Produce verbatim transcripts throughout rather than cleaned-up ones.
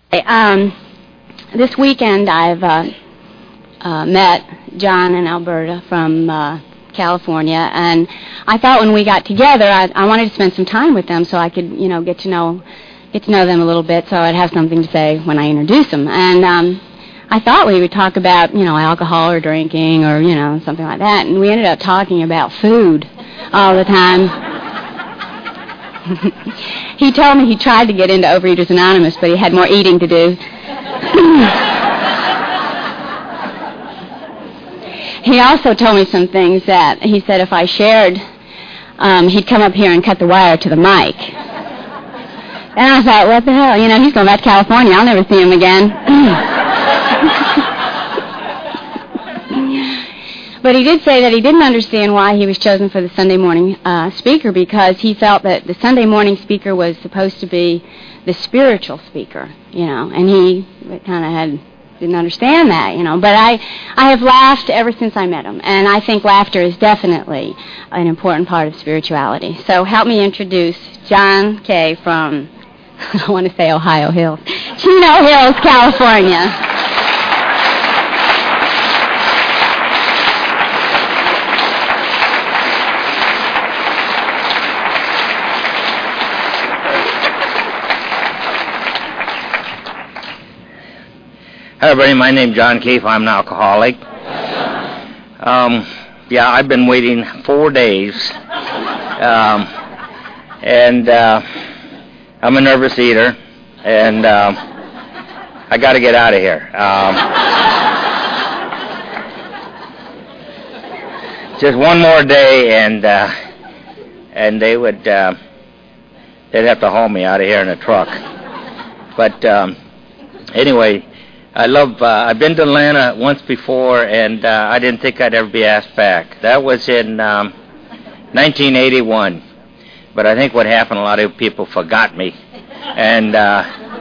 Um, this weekend I've uh, uh, met John and Alberta from uh, California, and I thought when we got together I, I wanted to spend some time with them so I could, you know, get to know get to know them a little bit, so I'd have something to say when I introduce them. And um, I thought we would talk about, you know, alcohol or drinking or, you know, something like that, and we ended up talking about food all the time. He told me he tried to get into Overeaters Anonymous, but he had more eating to do. He also told me some things that he said if I shared, um, he'd come up here and cut the wire to the mic. And I thought, what the hell? You know, he's going back to California. I'll never see him again. But he did say that he didn't understand why he was chosen for the Sunday morning uh, speaker, because he felt that the Sunday morning speaker was supposed to be the spiritual speaker, you know, and he kind of had didn't understand that, you know. But I, I have laughed ever since I met him, and I think laughter is definitely an important part of spirituality. So help me introduce John Kay from, I want to say Ohio Hills, Chino Hills, California. Hi, everybody. My name's John Keefe. I'm an alcoholic. Um, yeah, I've been waiting four days. Um, and uh, I'm a nervous eater. And um, I got to get out of here. Um, just one more day, and uh, and they would uh, they'd have to haul me out of here in a truck. But um, anyway. I love, uh, I've been to Atlanta once before, and uh, I didn't think I'd ever be asked back. That was in um, nineteen eighty-one. But I think what happened, a lot of people forgot me. And uh,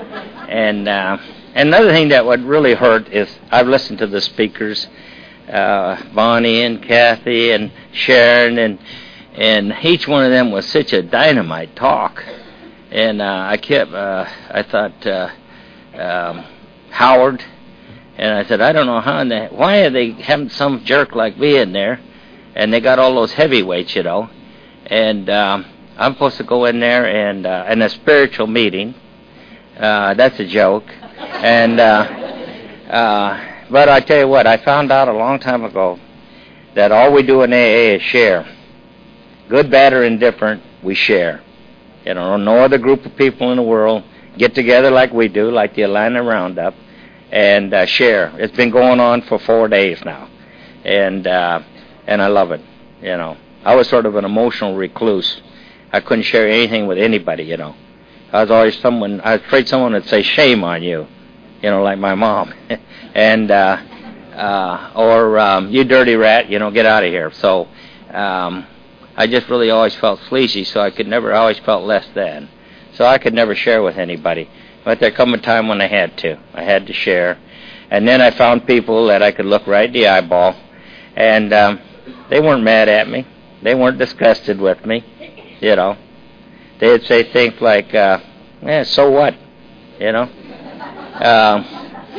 and uh, another thing that would really hurt is I've listened to the speakers, uh, Bonnie and Kathy and Sharon, and and each one of them was such a dynamite talk. And uh, I kept, uh, I thought, uh, um, Howard, and I said, I don't know how in the, why are they having some jerk like me in there, and they got all those heavyweights, you know, and um, I'm supposed to go in there and uh, in a spiritual meeting. Uh, that's a joke, and uh, uh, but I tell you what, I found out a long time ago that all we do in A A is share, good, bad, or indifferent. We share. You know, no other group of people in the world get together like we do, like the Atlanta Roundup, and uh, share. It's been going on for four days now, and uh, and I love it. You know, I was sort of an emotional recluse. I couldn't share anything with anybody. You know, I was always someone. I was afraid someone would say shame on you. You know, like my mom, and uh, uh, or um, you dirty rat. You know, get out of here. So um, I just really always felt sleazy. So I could never. I always felt less than. So I could never share with anybody. But there come a time when I had to. I had to share. And then I found people that I could look right in the eyeball. And um, they weren't mad at me. They weren't disgusted with me. You know. They'd say things like, uh, eh, so what? You know. Um,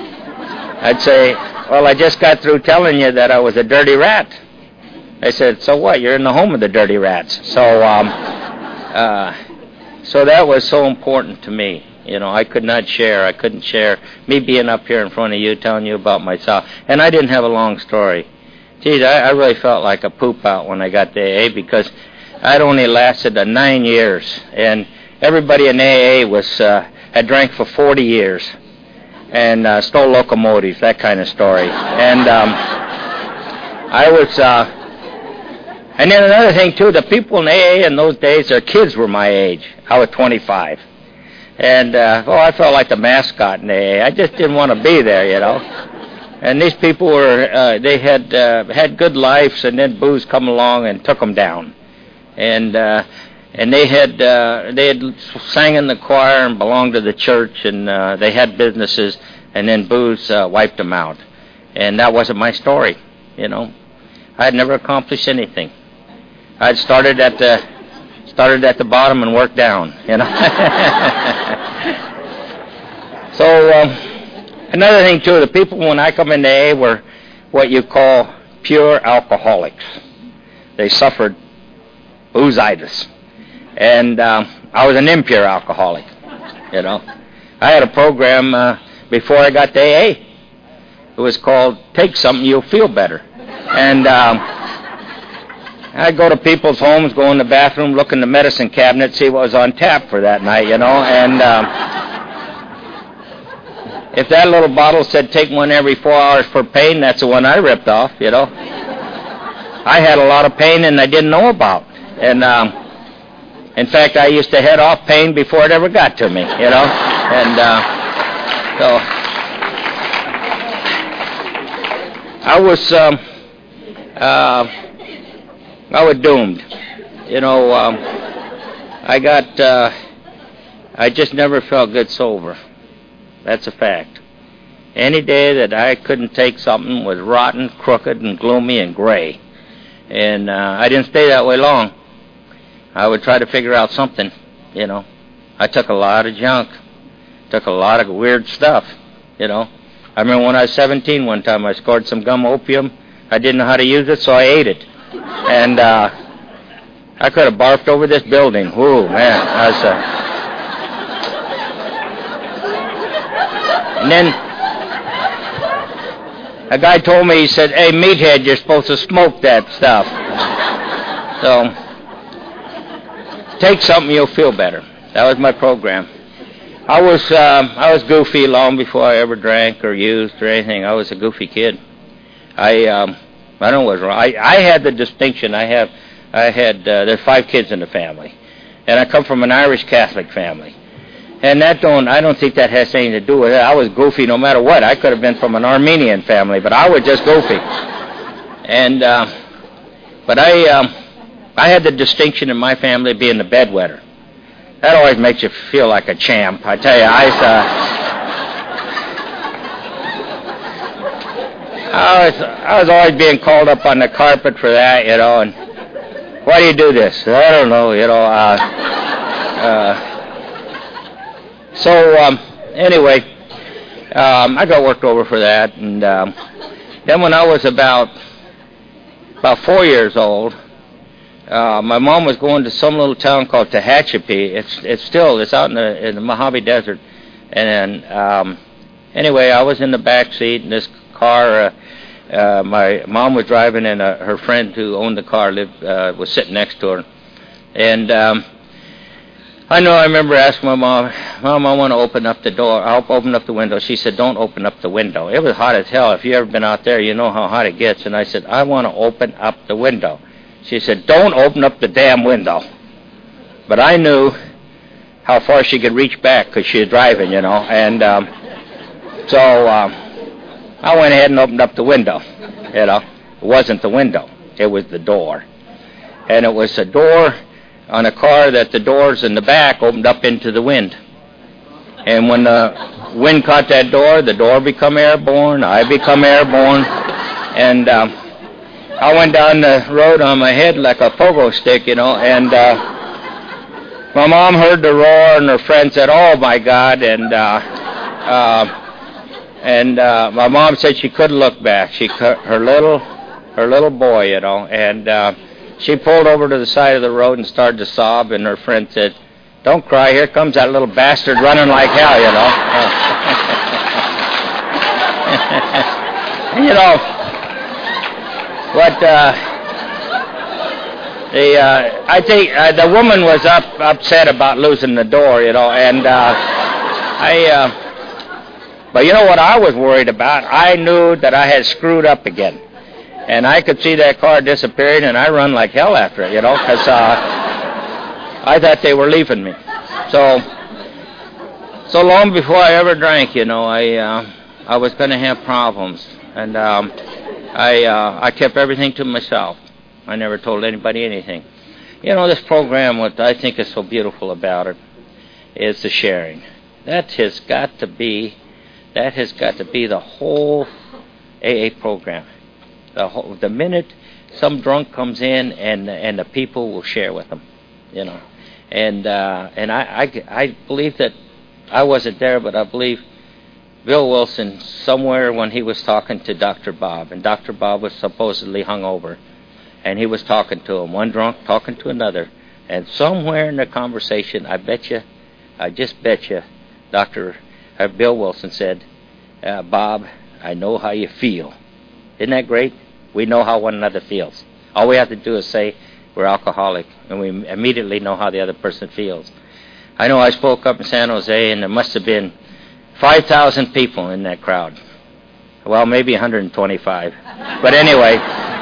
I'd say, well, I just got through telling you that I was a dirty rat. They said, so what? You're in the home of the dirty rats. So, um, uh, So that was so important to me. You know, I could not share. I couldn't share. Me being up here in front of you, telling you about myself. And I didn't have a long story. Geez, I, I really felt like a poop out when I got to A A, because I'd only lasted uh, nine years. And everybody in A A was uh, had drank for forty years and uh, stole locomotives, that kind of story. And um, I was... Uh, And then another thing, too, the people in A A in those days, their kids were my age. I was twenty-five. And, uh, oh, I felt like the mascot in A A. I just didn't want to be there, you know. And these people were, uh, they had uh, had good lives, and then booze come along and took them down. And uh, and they had uh, they had sang in the choir and belonged to the church, and uh, they had businesses, and then booze uh, wiped them out. And that wasn't my story, you know. I had never accomplished anything. I'd started at the started at the bottom and worked down, you know. So um, another thing too, the people when I come into A A were what you call pure alcoholics. They suffered boozitis, and um, I was an impure alcoholic. You know, I had a program uh, before I got to A A. It was called "Take Something, You'll Feel Better," and um, I'd go to people's homes, go in the bathroom, look in the medicine cabinet, see what was on tap for that night. You know, and um, if that little bottle said take one every four hours for pain, that's the one I ripped off. You know, I had a lot of pain and I didn't know about, and. Um, In fact, I used to head off pain before it ever got to me, you know, and uh, so I was, um, uh, I was doomed, you know. Um, I got, uh, I just never felt good sober. That's a fact. Any day that I couldn't take something was rotten, crooked, and gloomy and gray, and uh, I didn't stay that way long. I would try to figure out something, you know. I took a lot of junk, took a lot of weird stuff, you know. I remember when I was seventeen one time, I scored some gum opium. I didn't know how to use it, so I ate it. And uh, I could have barfed over this building. Whoa, man. I was, uh... And then a guy told me, he said, hey, meathead, you're supposed to smoke that stuff. So... Take something, you'll feel better. That was my program. I was um, I was goofy long before I ever drank or used or anything. I was a goofy kid. I um, I don't know what's wrong. I, I had the distinction. I have I had uh, there's five kids in the family, and I come from an Irish Catholic family, and that don't I don't think that has anything to do with it. I was goofy no matter what. I could have been from an Armenian family, but I was just goofy. And uh, but I. Um, I had the distinction in my family of being the bedwetter. That always makes you feel like a champ. I tell you, I was, uh, I was, I was always being called up on the carpet for that, you know, and why do you do this? I don't know, you know. Uh, uh, so, um, anyway, um, I got worked over for that, and um, then when I was about, about four years old, Uh, my mom was going to some little town called Tehachapi. It's it's still it's out in the in the Mojave Desert, and then um, anyway, I was in the back seat in this car. Uh, uh, my mom was driving, and uh, her friend who owned the car lived uh, was sitting next to her. And um, I know I remember asking my mom, "Mom, I want to open up the door. I'll open up the window." She said, "Don't open up the window." It was hot as hell. If you ever been out there, you know how hot it gets. And I said, "I want to open up the window." She said, "Don't open up the damn window." But I knew how far she could reach back because she was driving, you know. And um, so um, I went ahead and opened up the window, you know. It wasn't the window. It was the door. And it was a door on a car that the doors in the back opened up into the wind. And when the wind caught that door, the door become airborne, I become airborne, and... Um, I went down the road on my head like a pogo stick, you know, and uh, my mom heard the roar, and her friend said, "Oh, my God," and uh, uh, and uh, my mom said she couldn't look back. She her little her little boy, you know, and uh, she pulled over to the side of the road and started to sob, and her friend said, "Don't cry, here comes that little bastard running like hell," you know. You know, But uh, the uh, I think uh, the woman was up upset about losing the door, you know, and uh, I. Uh, but you know what I was worried about? I knew that I had screwed up again, and I could see that car disappearing, and I run like hell after it, you know, because uh, I thought they were leaving me. So, so long before I ever drank, you know, I uh, I was going to have problems, and. Um, I uh, I kept everything to myself. I never told anybody anything. You know, this program, what I think is so beautiful about it is the sharing. That has got to be, that has got to be the whole A A program. The whole, the minute some drunk comes in, and and the people will share with them, you know. And uh, and I, I I believe that I wasn't there, but I believe Bill Wilson somewhere when he was talking to Doctor Bob, and Doctor Bob was supposedly hungover, and he was talking to him, one drunk talking to another, and somewhere in the conversation, I bet you, I just bet you, Doctor uh, Bill Wilson said, uh, Bob, I know how you feel. Isn't that great? We know how one another feels. All we have to do is say we're alcoholic, and we immediately know how the other person feels. I know I spoke up in San Jose, and there must have been five thousand people in that crowd. Well, maybe one hundred twenty-five. But anyway,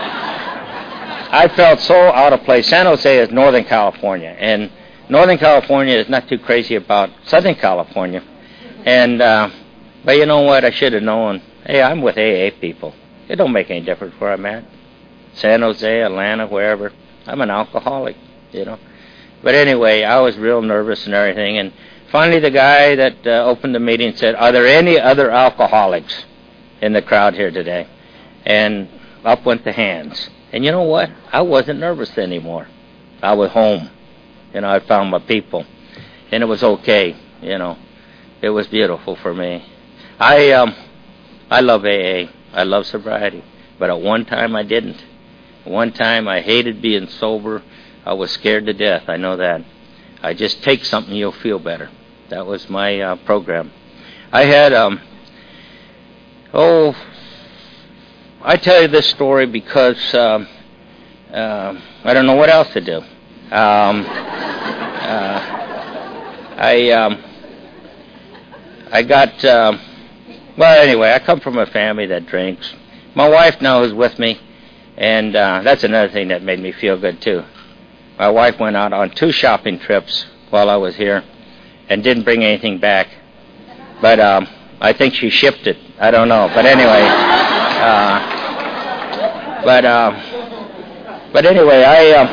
I felt so out of place. San Jose is Northern California, and Northern California is not too crazy about Southern California. And, uh, but you know what? I should have known. Hey, I'm with A A people. It don't make any difference where I'm at. San Jose, Atlanta, wherever. I'm an alcoholic, you know. But anyway, I was real nervous and everything. And finally the guy that uh, opened the meeting said, are there any other alcoholics in the crowd here today? And up went the hands. And you know what? I wasn't nervous anymore. I was home. You know, I found my people. And it was okay, you know. It was beautiful for me. I um, I love A A. I love sobriety. But at one time I didn't. One time I hated being sober. I was scared to death. I know that. I just take something, you'll feel better. That was my uh, program. I had, um, oh, I tell you this story because um, uh, I don't know what else to do. Um, uh, I um, I got, um, well, anyway, I come from a family that drinks. My wife now is with me. And uh, that's another thing that made me feel good, too. My wife went out on two shopping trips while I was here and didn't bring anything back. But um, I think she shipped it. I don't know. But anyway, uh, but uh, but anyway, I uh,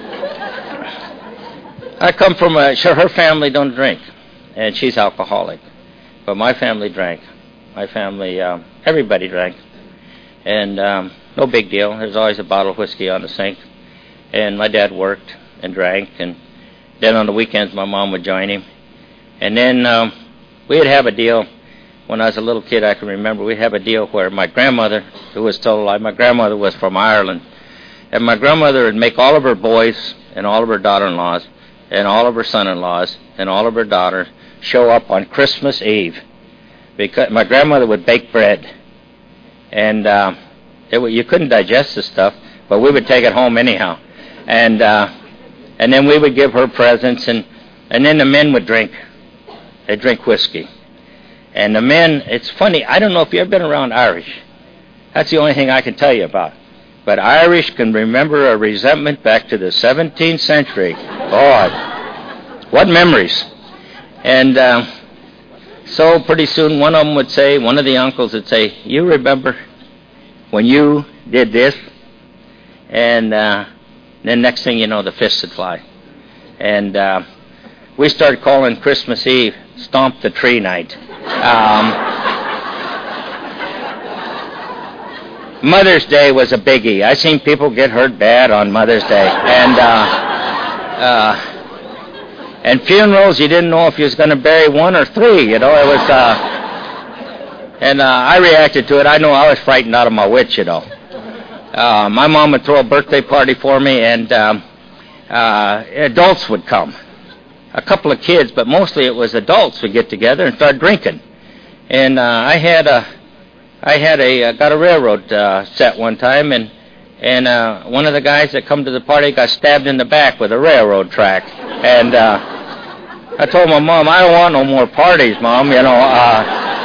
I come from a, sure, her family don't drink, and she's alcoholic. But my family drank. My family, uh, everybody drank. And um, no big deal. There's always a bottle of whiskey on the sink. And my dad worked and drank. And then on the weekends, my mom would join him. And then um, we'd have a deal. When I was a little kid, I can remember we'd have a deal where my grandmother, who was still alive, my grandmother was from Ireland. And my grandmother would make all of her boys and all of her daughter-in-laws and all of her son-in-laws and all of her daughters show up on Christmas Eve. Because my grandmother would bake bread. And uh, it, you couldn't digest the stuff, but we would take it home anyhow. And uh, and then we would give her presents, and, and then the men would drink. They'd drink whiskey. And the men, it's funny, I don't know if you've ever been around Irish. That's the only thing I can tell you about. But Irish can remember a resentment back to the seventeenth century. God, what memories. And uh, so pretty soon one of them would say, one of the uncles would say, you remember when you did this? And uh, then next thing you know, the fists would fly. And uh, we started calling Christmas Eve Stomp the Tree Night. Um, Mother's Day was a biggie. I seen people get hurt bad on Mother's Day. And uh, uh, and funerals, you didn't know if you was going to bury one or three, you know. It was, uh, and uh, I reacted to it. I know I was frightened out of my wits, you know. Uh, my mom would throw a birthday party for me, and um, uh, adults would come. A couple of kids, but mostly it was adults would get together and start drinking. And uh, I had a, I had a, uh, got a railroad uh, set one time, and and uh, one of the guys that come to the party got stabbed in the back with a railroad track. And uh, I told my mom, I don't want no more parties, Mom, you know. Uh,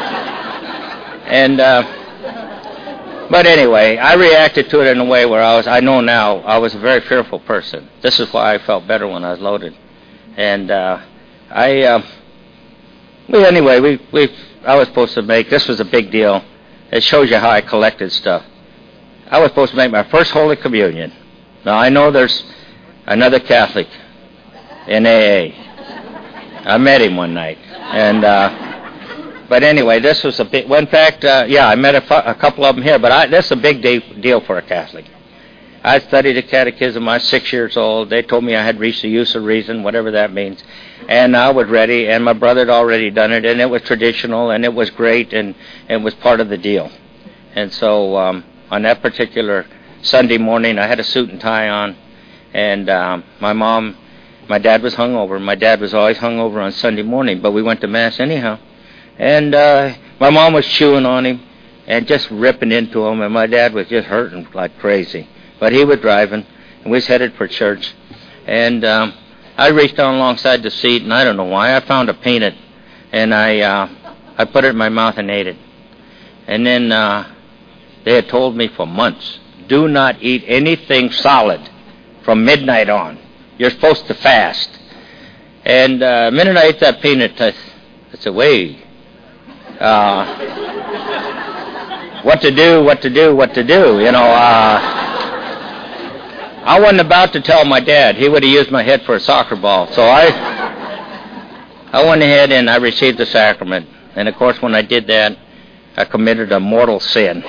and uh, but anyway, I reacted to it in a way where I was, I know now, I was a very fearful person. This is why I felt better when I was loaded. And uh, I, uh, well, anyway, we, we, I was supposed to make, this was a big deal. It shows you how I collected stuff. I was supposed to make my first Holy Communion. Now, I know there's another Catholic in A A. I met him one night. And, uh, but anyway, this was a big, well, in fact, uh, yeah, I met a, fu- a couple of them here, but I, this is a big de- deal for a Catholic. I studied the catechism. I was six years old. They told me I had reached the use of reason, whatever that means. And I was ready, and my brother had already done it, and it was traditional, and it was great, and it was part of the deal. And so um, on that particular Sunday morning, I had a suit and tie on, and um, my mom, my dad was hungover. My dad was always hungover on Sunday morning, but we went to Mass anyhow. And uh, my mom was chewing on him and just ripping into him, and my dad was just hurting like crazy. But he was driving, and we was headed for church. And um, I reached down alongside the seat, and I don't know why, I found a peanut, and I uh, I put it in my mouth and ate it. And then uh, they had told me for months, do not eat anything solid from midnight on. You're supposed to fast. And uh, the minute I ate that peanut, I, I said, wait, uh, what to do, what to do, what to do, you know. Uh, I wasn't about to tell my dad. He would have used my head for a soccer ball. So I I went ahead and I received the sacrament. And, of course, when I did that, I committed a mortal sin.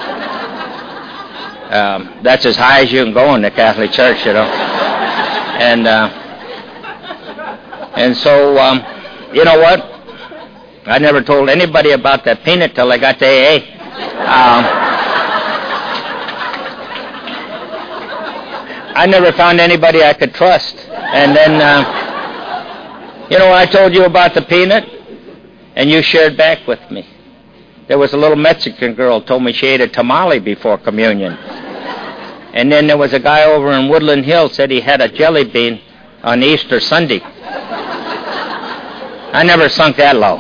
Um, that's as high as you can go in the Catholic Church, you know. And uh, and so, um, you know what? I never told anybody about that peanut till I got to A A. Um, I never found anybody I could trust. And then, uh, you know, I told you about the peanut, and you shared back with me. There was a little Mexican girl told me she ate a tamale before communion. And then there was a guy over in Woodland Hill said he had a jelly bean on Easter Sunday. I never sunk that low.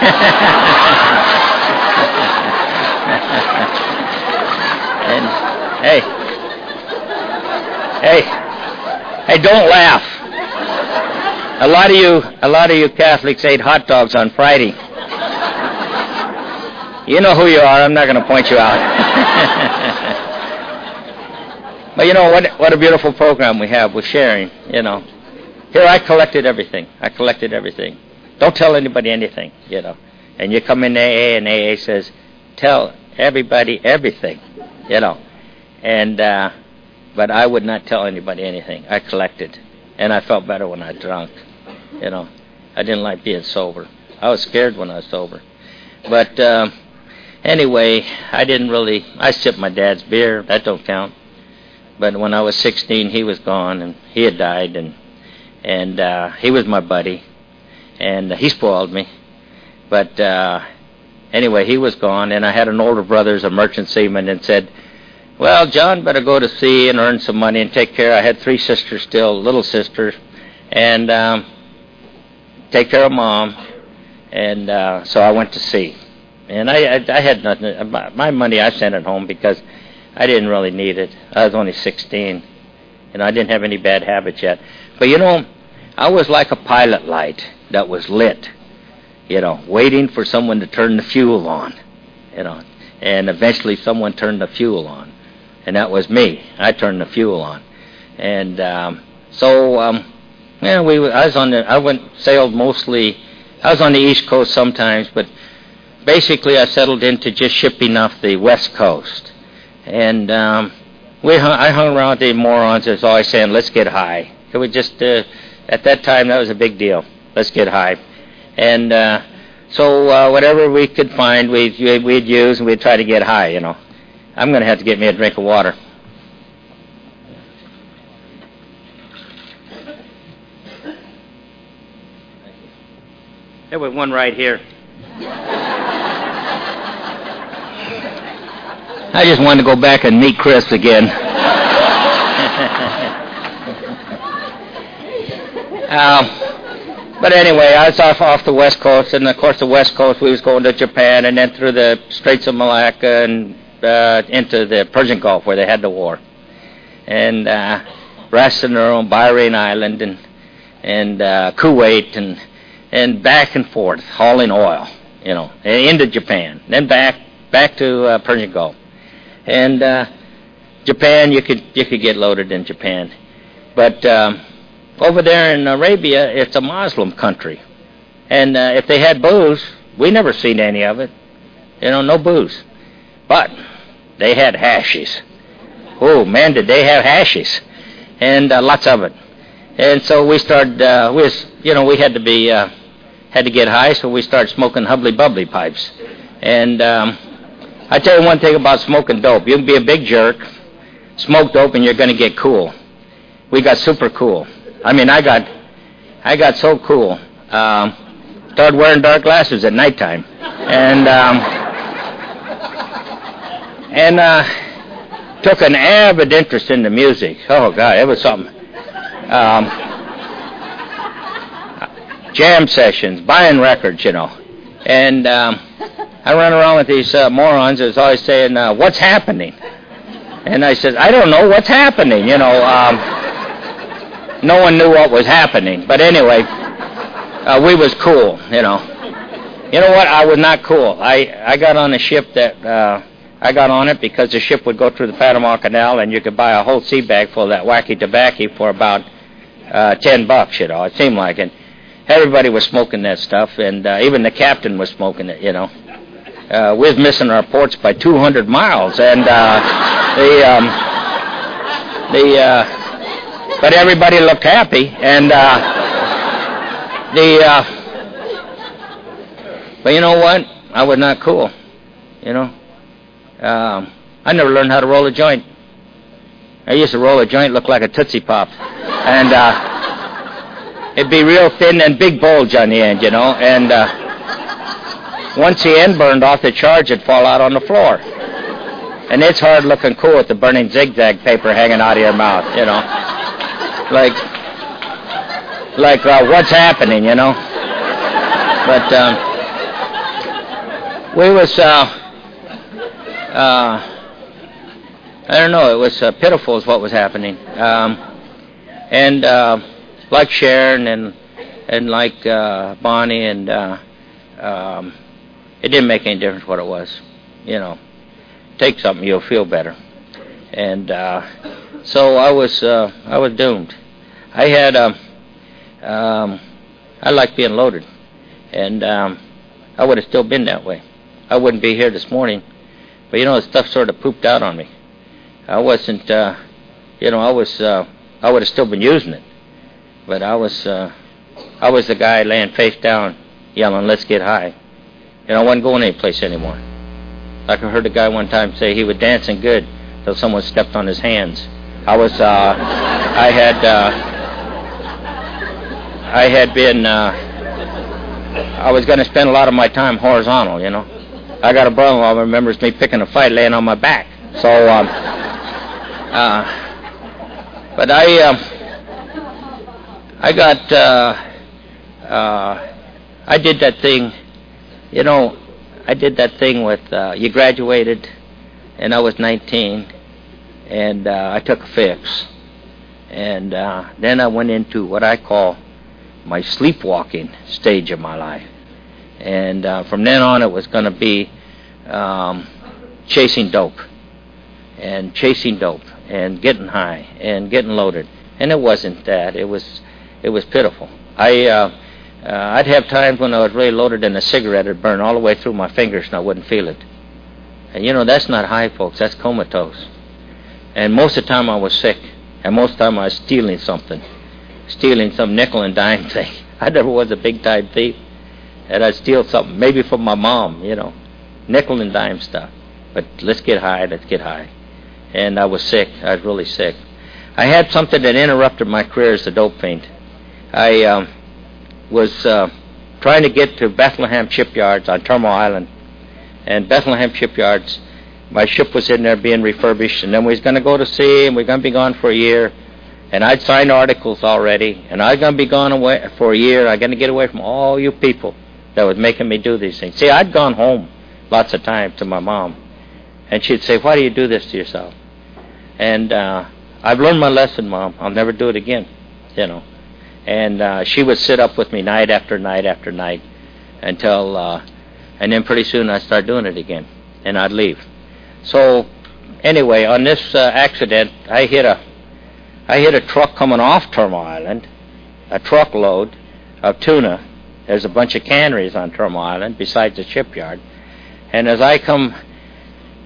And, hey, Hey, hey, don't laugh. A lot of you, a lot of you Catholics ate hot dogs on Friday. You know who you are. I'm not going to point you out. But you know what? What a beautiful program we have with sharing. You know, here I collected everything. I collected everything. Don't tell anybody anything. You know, and you come in A A, and A A says, tell everybody everything. You know, and. uh But I would not tell anybody anything. I collected. And I felt better when I drank. You know, I didn't like being sober. I was scared when I was sober. But uh, anyway, I didn't really, I sipped my dad's beer. That don't count. But when I was sixteen, he was gone, and he had died, and and uh, he was my buddy. And he spoiled me. But uh, anyway, he was gone, and I had an older brother as a merchant seaman, and said, well, John better go to sea and earn some money and take care. I had three sisters still, little sisters, and um, take care of Mom. And uh, so I went to sea. And I, I, I had nothing. My money I sent at home because I didn't really need it. I was only sixteen, and I didn't have any bad habits yet. But, you know, I was like a pilot light that was lit, you know, waiting for someone to turn the fuel on, you know. And eventually someone turned the fuel on. And that was me. I turned the fuel on, and um, so um, yeah, we. I was on the. I went sailed mostly. I was on the East Coast sometimes, but basically I settled into just shipping off the West Coast, and um, we. Hung, I hung around with the morons that's always saying, "Let's get high." So we just uh, at that time that was a big deal. Let's get high, and uh, so uh, whatever we could find, we'd we'd use, and we'd try to get high, you know. I'm going to have to get me a drink of water. There was one right here. I just wanted to go back and meet Chris again. uh, but anyway, I was off, off the West Coast, and of course the West Coast, we was going to Japan, and then through the Straits of Malacca, and Uh, into the Persian Gulf where they had the war, and uh, Ras Tanura, Bahrain Island, and and uh, Kuwait, and and back and forth hauling oil, you know, into Japan, then back back to uh, Persian Gulf, and uh, Japan you could you could get loaded in Japan, but um, over there in Arabia it's a Muslim country, and uh, if they had booze, we never seen any of it, you know, no booze. But they had hashies. oh man, did they have hashies, and uh, lots of it. And so we started. Uh, we was, you know, we had to be uh, had to get high, so we started smoking hubbly bubbly pipes. And um, I tell you one thing about smoking dope: you can be a big jerk, smoke dope, and you're going to get cool. We got super cool. I mean, I got, I got so cool. Um, started wearing dark glasses at nighttime, and um, and uh, took an avid interest in the music. Oh God, it was something. Um, jam sessions, buying records, you know, and um, I run around with these uh, morons that's always saying, uh, "What's happening?" And I said, "I don't know what's happening," you know. Um, No one knew what was happening. But anyway, uh, we was cool, you know. You know what? I was not cool. I, I got on a ship that, uh, I got on it because the ship would go through the Panama Canal and you could buy a whole sea bag full of that wacky tobacco for about uh, ten bucks, you know. It seemed like it. Everybody was smoking that stuff, and uh, even the captain was smoking it, you know. Uh, we was missing our ports by two hundred miles, and uh, the, um, the, uh, but everybody looked happy, and uh, the, uh, but you know what? I was not cool, you know. Um, I never learned how to roll a joint. I used to roll a joint, look like a Tootsie Pop, and uh, it'd be real thin and big bulge on the end, you know, and uh, once the end burned off, the charge would fall out on the floor. And it's hard looking cool with the burning zigzag paper hanging out of your mouth, you know. Like, like uh, what's happening, you know? But um, we was, uh, uh, I don't know, it was uh, pitiful is what was happening. Um, and uh, like Sharon and and like uh, Bonnie, and uh, um, it didn't make any difference what it was, you know. Take something, you'll feel better. And uh, so I was, uh, I was doomed. I had, um, um, I liked being loaded, and um, I would have still been that way. I wouldn't be here this morning, but you know, the stuff sort of pooped out on me. I wasn't, uh, you know, I was, uh, I would have still been using it, but I was, uh, I was the guy laying face down, yelling, "Let's get high." You know, I wasn't going anyplace anymore. Like I heard a guy one time say he was dancing good till someone stepped on his hands. I was, uh, I had, uh, I had been, uh, I was going to spend a lot of my time horizontal, you know. I got a brother-in-law who remembers me picking a fight laying on my back. So, um, uh, but I, um, I got, uh, uh, I did that thing, you know, I did that thing with, uh, you graduated, and I was nineteen, and uh, I took a fix. And uh, then I went into what I call my sleepwalking stage of my life. And uh, from then on, it was going to be um, chasing dope, and chasing dope, and getting high, and getting loaded. And it wasn't that. It was, it was pitiful. I, uh, uh, I'd have times when I was really loaded, and a cigarette would burn all the way through my fingers, and I wouldn't feel it. And you know, that's not high, folks. That's comatose. And most of the time, I was sick, and most of the time, I was stealing something, stealing some nickel and dime thing. I never was a big-time thief. And I'd steal something, maybe from my mom, you know, nickel and dime stuff. But let's get high, let's get high. And I was sick. I was really sick. I had something that interrupted my career as a dope fiend. I um, was uh, trying to get to Bethlehem Shipyards on Terminal Island. And Bethlehem Shipyards, my ship was in there being refurbished, and then we was going to go to sea, and we we're going to be gone for a year. And I'd signed articles already, and I was going to be gone away for a year. I was going to get away from all you people that was making me do these things. See, I'd gone home lots of times to my mom, and she'd say, "Why do you do this to yourself?" And uh, I've learned my lesson, Mom. I'll never do it again, you know. And uh, she would sit up with me night after night after night until, uh, and then pretty soon I'd start doing it again, and I'd leave. So anyway, on this uh, accident, I hit a, I hit a truck coming off Terminal Island, a truckload of tuna. There's a bunch of canneries on Terminal Island besides the shipyard. And as I come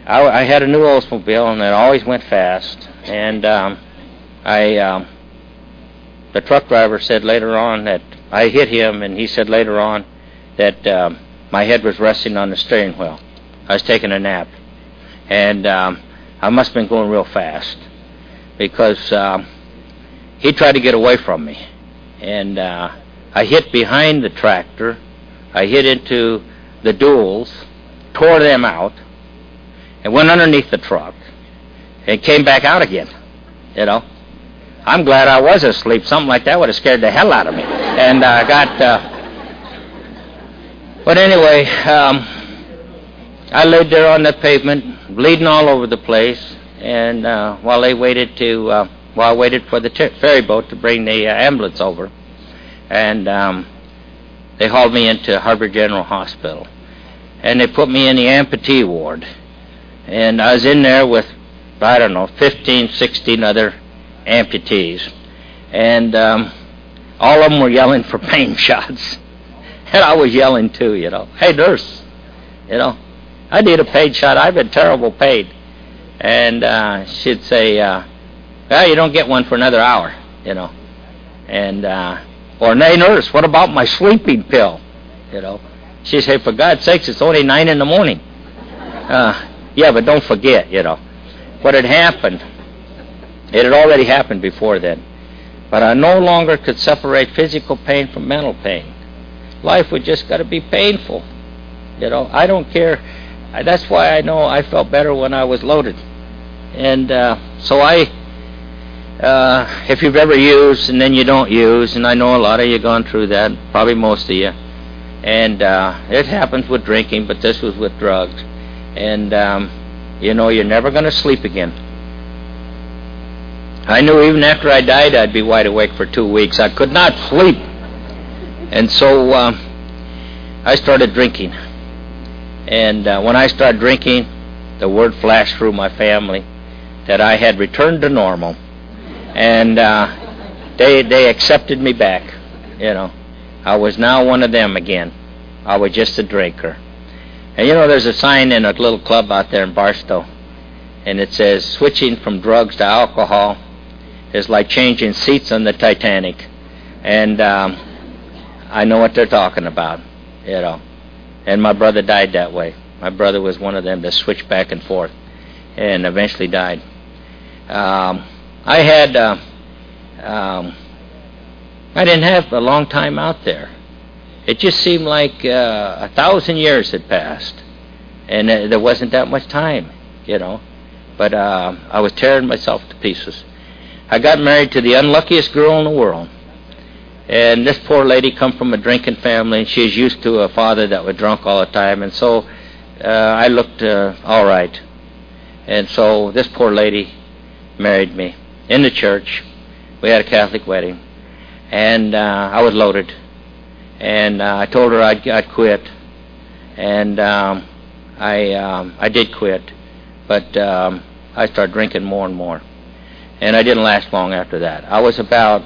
I, I had a new Oldsmobile, and it always went fast. And um, I, um, the truck driver said later on that I hit him, and he said later on that um, my head was resting on the steering wheel. I was taking a nap, and um, I must have been going real fast because um, he tried to get away from me, and uh, I hit behind the tractor. I hit into the duals, tore them out, and went underneath the truck, and came back out again, you know. I'm glad I was asleep. Something like that would have scared the hell out of me. And I uh, got, uh, but anyway, um, I laid there on the pavement, bleeding all over the place, and uh, while they waited to, uh, while I waited for the t- ferry boat to bring the uh, ambulance over, and um, they hauled me into Harvard General Hospital, and they put me in the amputee ward, and I was in there with, I don't know, fifteen, sixteen other amputees, and um, all of them were yelling for pain shots, and I was yelling too, you know. Hey, nurse, you know, I need a pain shot. I've been terrible pain. And uh, she'd say, uh, well, you don't get one for another hour, you know. And, uh, or, hey, nurse, what about my sleeping pill, you know. She'd say, for God's sakes, it's only nine in the morning. Uh, yeah, but don't forget, you know. What had happened, it had already happened before then. But I no longer could separate physical pain from mental pain. Life would just got to be painful. You know, I don't care. That's why I know I felt better when I was loaded. And uh, so I, uh, if you've ever used and then you don't use, and I know a lot of you gone through that, probably most of you, and uh, it happens with drinking, but this was with drugs. And, um, you know, you're never going to sleep again. I knew even after I died I'd be wide awake for two weeks. I could not sleep. And so uh, I started drinking. And uh, when I started drinking, the word flashed through my family that I had returned to normal. And uh, they they accepted me back, you know. I was now one of them again. I was just a drinker. And you know, there's a sign in a little club out there in Barstow, and it says, switching from drugs to alcohol is like changing seats on the Titanic. And um, I know what they're talking about, you know. And my brother died that way. My brother was one of them that switched back and forth and eventually died. Um, I had, uh, um, I didn't have a long time out there. It just seemed like uh, a thousand years had passed, and uh, there wasn't that much time, you know. But uh, I was tearing myself to pieces. I got married to the unluckiest girl in the world. And this poor lady come from a drinking family, and she's used to a father that was drunk all the time. And so uh, I looked uh, all right. And so this poor lady married me in the church. We had a Catholic wedding. And uh, I was loaded. And uh, I told her I'd, I'd quit. And um, I, um, I did quit. But um, I started drinking more and more. And I didn't last long after that. I was about,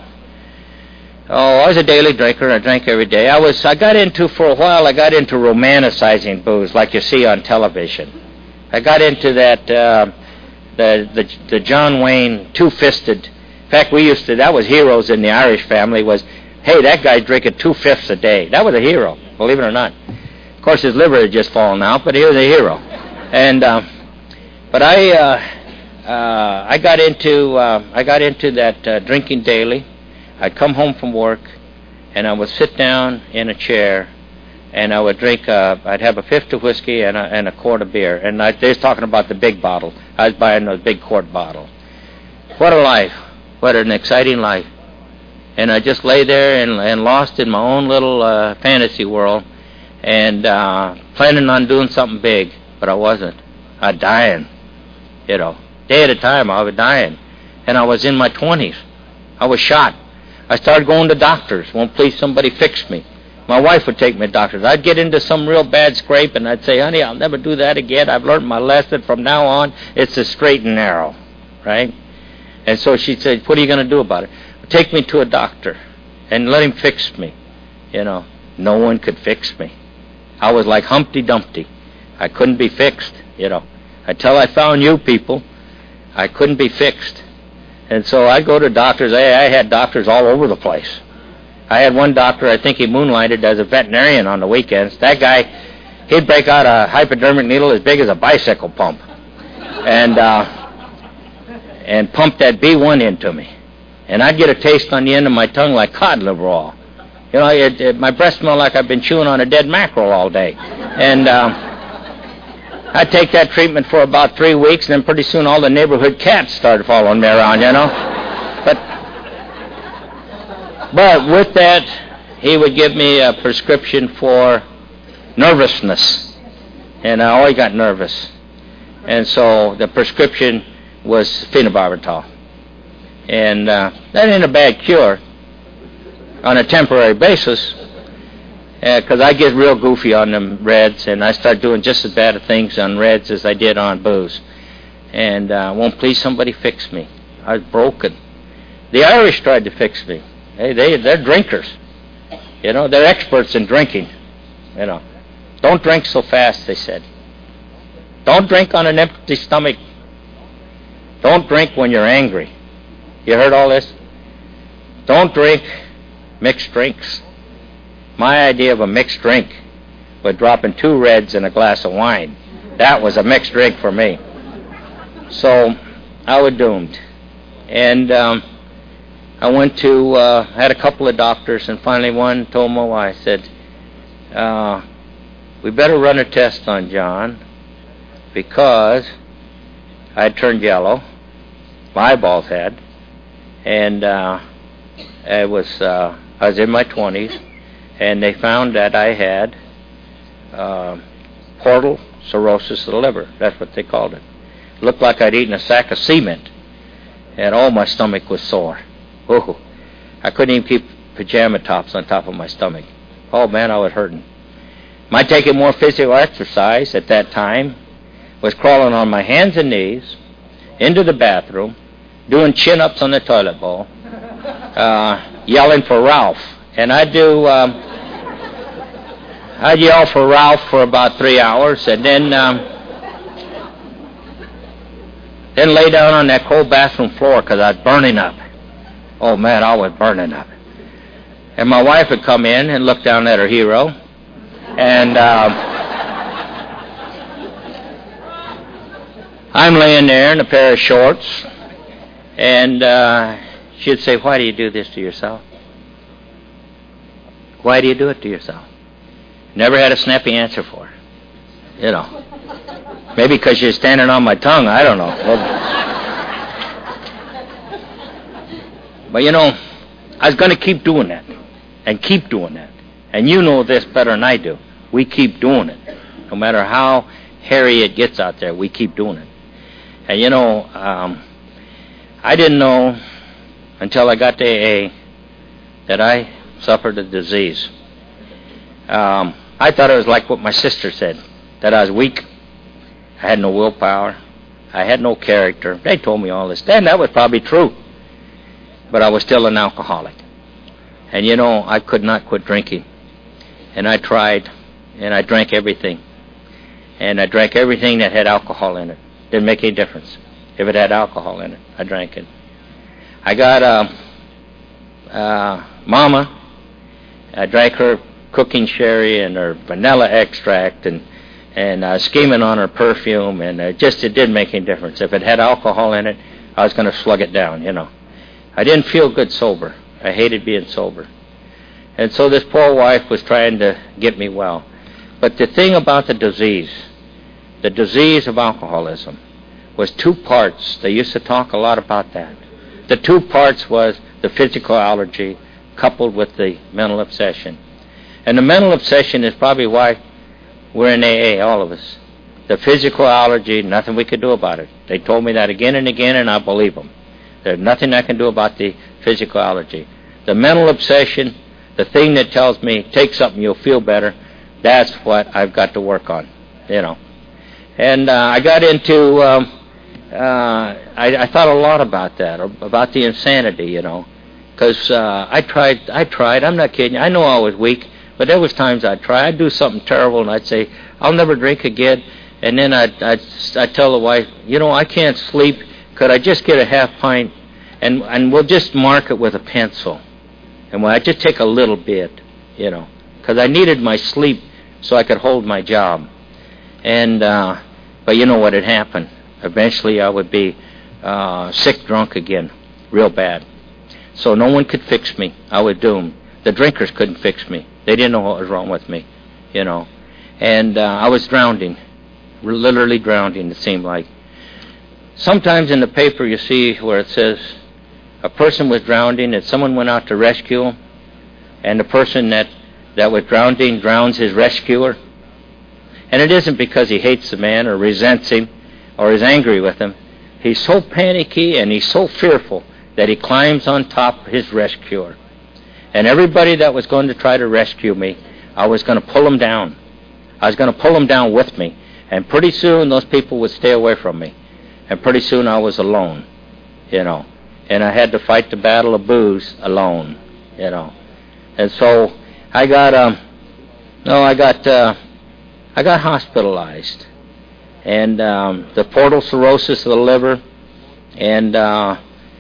oh, I was a daily drinker. I drank every day. I was, I got into, for a while, I got into romanticizing booze like you see on television. I got into that, uh, the, the, the John Wayne two-fisted. In fact, we used to, that was heroes in the Irish family, was, hey, that guy's drinking two-fifths a day. That was a hero, believe it or not. Of course, his liver had just fallen out, but he was a hero. And, um, but I, uh, uh, I got into, uh, I got into that uh, drinking daily. I'd come home from work, and I would sit down in a chair, and I would drink, uh, I'd have a fifth of whiskey and a, and a quart of beer. And I, they was talking about the big bottle. I was buying a big quart bottle. What a life. What an exciting life. And I just lay there and, and lost in my own little uh, fantasy world, and uh, planning on doing something big, but I wasn't. I was dying, you know. Day at a time, I was dying. And I was in my twenties. I was shot. I started going to doctors. Won't please somebody fix me. My wife would take me to doctors. I'd get into some real bad scrape, and I'd say, honey, I'll never do that again. I've learned my lesson. From now on, it's a straight and narrow, right? And so she'd say, what are you going to do about it? Take me to a doctor and let him fix me. You know, no one could fix me. I was like Humpty Dumpty. I couldn't be fixed, you know. Until I found you people, I couldn't be fixed. And so I'd go to doctors. I, I had doctors all over the place. I had one doctor, I think he moonlighted as a veterinarian on the weekends. That guy, he'd break out a hypodermic needle as big as a bicycle pump and uh, and pump that B one into me. And I'd get a taste on the end of my tongue like cod liver oil. You know, it, it, my breath smelled like I've been chewing on a dead mackerel all day. And uh, I'd take that treatment for about three weeks, and then pretty soon all the neighborhood cats started following me around, you know. But, but with that, he would give me a prescription for nervousness. And I always got nervous. And so the prescription was phenobarbital. And uh, that ain't a bad cure on a temporary basis, because uh, I get real goofy on them reds, and I start doing just as bad of things on reds as I did on booze. And uh, won't please somebody fix me. I was broken. The Irish tried to fix me. Hey, they, they're drinkers. You know, they're experts in drinking. You know, don't drink so fast, they said. Don't drink on an empty stomach. Don't drink when you're angry. You heard all this? Don't drink mixed drinks. My idea of a mixed drink was dropping two reds in a glass of wine. That was a mixed drink for me. So I was doomed. And um, I went to, uh, had a couple of doctors, and finally one told my wife, said, uh, we better run a test on John, because I had turned yellow. My eyeballs had. And uh, it was, uh, I was in my twenties, and they found that I had uh, portal cirrhosis of the liver. That's what they called it. It looked like I'd eaten a sack of cement, and all my stomach was sore. Ooh, I couldn't even keep pajama tops on top of my stomach. Oh, man, I was hurting. My taking more physical exercise at that time was crawling on my hands and knees into the bathroom, doing chin-ups on the toilet bowl, uh, yelling for Ralph. And I'd do, um, I'd yell for Ralph for about three hours, and then, um, then lay down on that cold bathroom floor because I was burning up. Oh, man, I was burning up. And my wife would come in and look down at her hero, and um, I'm laying there in a pair of shorts, and uh, she'd say, why do you do this to yourself? Why do you do it to yourself? Never had a snappy answer for her. You know. Maybe because you're standing on my tongue, I don't know. Well, but, you know, I was going to keep doing that, and keep doing that. And you know this better than I do. We keep doing it. No matter how hairy it gets out there, we keep doing it. And, you know, um, I didn't know until I got to A A that I suffered a disease. Um, I thought it was like what my sister said, that I was weak. I had no willpower. I had no character. They told me all this. And that was probably true. But I was still an alcoholic. And, you know, I could not quit drinking. And I tried, and I drank everything. And I drank everything that had alcohol in it. Didn't make any difference. If it had alcohol in it, I drank it. I got uh, uh, Mama. I drank her cooking sherry and her vanilla extract, and and uh, scheming on her perfume, and uh, just it didn't make any difference. If it had alcohol in it, I was going to slug it down, you know. I didn't feel good sober. I hated being sober. And so this poor wife was trying to get me well. But the thing about the disease, the disease of alcoholism, was two parts. They used to talk a lot about that. The two parts was the physical allergy coupled with the mental obsession. And the mental obsession is probably why we're in A A, all of us. The physical allergy, nothing we could do about it. They told me that again and again, and I believe them. There's nothing I can do about the physical allergy. The mental obsession, the thing that tells me, take something, you'll feel better, that's what I've got to work on, you know. And uh, I got into, um, uh, I, I thought a lot about that, about the insanity, you know. Because uh, I tried, I tried, I'm not kidding you, I know I was weak, but there was times I'd try, I'd do something terrible, and I'd say, I'll never drink again. And then I'd, I'd, I'd tell the wife, you know, I can't sleep. Could I just get a half pint? And and we'll just mark it with a pencil. And well, I'd just take a little bit, you know, because I needed my sleep so I could hold my job. And, uh, but you know what had happened? Eventually I would be uh, sick drunk again, real bad. So no one could fix me. I was doomed. The drinkers couldn't fix me. They didn't know what was wrong with me, you know. And uh, I was drowning, literally drowning, it seemed like. Sometimes in the paper you see where it says a person was drowning and someone went out to rescue him, and the person that, that was drowning drowns his rescuer. And it isn't because he hates the man or resents him or is angry with him. He's so panicky and he's so fearful that he climbs on top of his rescuer. And everybody that was going to try to rescue me, I was going to pull them down. I was going to pull them down with me. And pretty soon those people would stay away from me. And pretty soon I was alone, you know. And I had to fight the battle of booze alone, you know. And so I got, um, no, I got, uh, I got hospitalized. And um, the portal cirrhosis of the liver. And uh,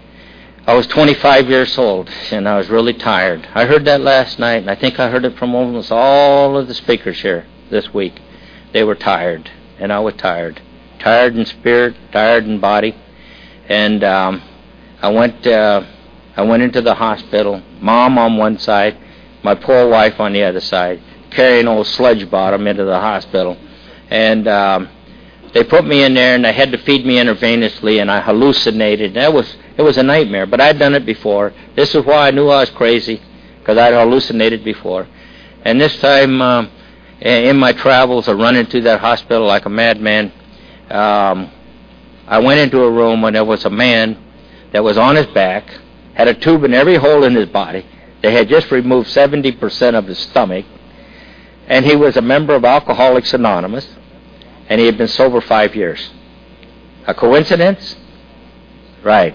I was twenty-five years old, and I was really tired. I heard that last night, and I think I heard it from almost all of the speakers here this week. They were tired, and I was tired. Tired in spirit, tired in body. And um, I went uh, I went into the hospital, Mom on one side, my poor wife on the other side, carrying old sludge bottom into the hospital. And um, they put me in there, and they had to feed me intravenously, and I hallucinated. That was it was a nightmare, but I'd done it before. This is why I knew I was crazy, because I'd hallucinated before. And this time, um, in my travels of running through that hospital like a madman, um, I went into a room when there was a man that was on his back, had a tube in every hole in his body. They had just removed seventy percent of his stomach, and he was a member of Alcoholics Anonymous, and he had been sober five years. A coincidence? Right.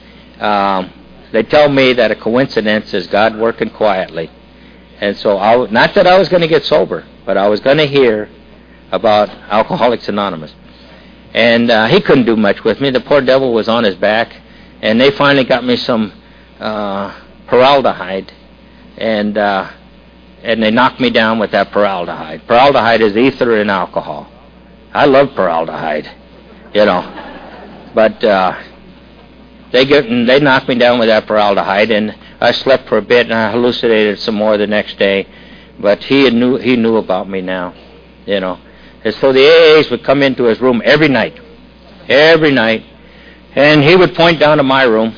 Um, they tell me that a coincidence is God working quietly. And so, I, not that I was going to get sober, but I was going to hear about Alcoholics Anonymous. And uh, he couldn't do much with me. The poor devil was on his back. And they finally got me some uh, paraldehyde. And uh, and they knocked me down with that paraldehyde. Paraldehyde is ether in alcohol. I love paraldehyde, you know. But uh, they get, they knocked me down with that paraldehyde, and I slept for a bit, and I hallucinated some more the next day. But he knew he knew about me now, you know. And so the A As would come into his room every night, every night, and he would point down to my room.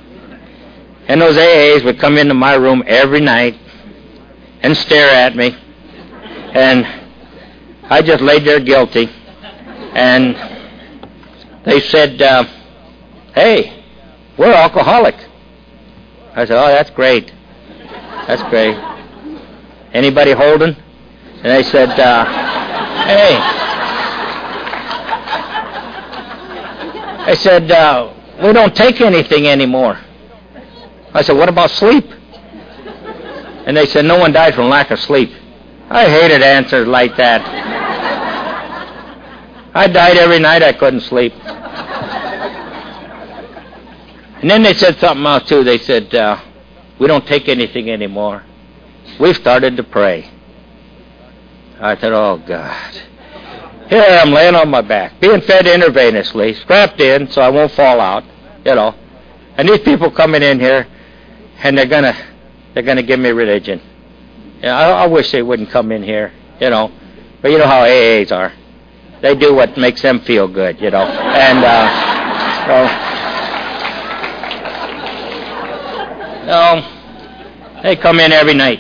And those A As would come into my room every night and stare at me. And I just laid there guilty. And they said, uh, hey, we're alcoholic. I said, oh, that's great. That's great. Anybody holding? And they said, uh, hey. I said, uh, we don't take anything anymore. I said, what about sleep? And they said, no one dies from lack of sleep. I hated answers like that. I died every night I couldn't sleep. And then they said something else, too. They said, uh, we don't take anything anymore. We've started to pray. I said, oh, God. Here I am laying on my back, being fed intravenously, strapped in so I won't fall out, you know. And these people coming in here, and they're gonna, they're gonna give me religion. Yeah, I, I wish they wouldn't come in here, you know. But you know how A As are. They do what makes them feel good, you know. And uh, so, no, they come in every night.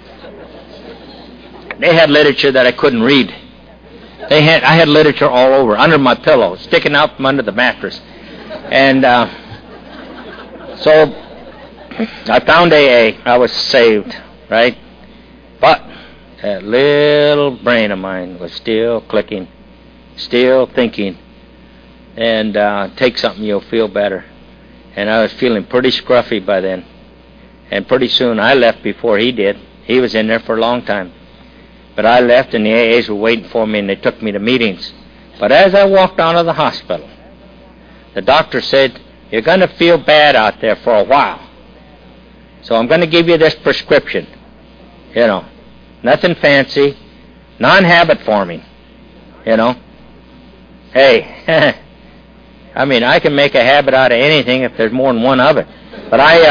They had literature that I couldn't read. They had, I had literature all over, under my pillow, sticking out from under the mattress. And uh, so I found A A. I was saved, right? But that little brain of mine was still clicking, still thinking, and uh, take something, you'll feel better. And I was feeling pretty scruffy by then. And pretty soon I left before he did. He was in there for a long time. But I left, and the A As were waiting for me, and they took me to meetings. But as I walked out of the hospital, the doctor said, you're going to feel bad out there for a while. So I'm going to give you this prescription. You know, nothing fancy, non-habit forming. You know. Hey, I mean, I can make a habit out of anything if there's more than one of it. But I,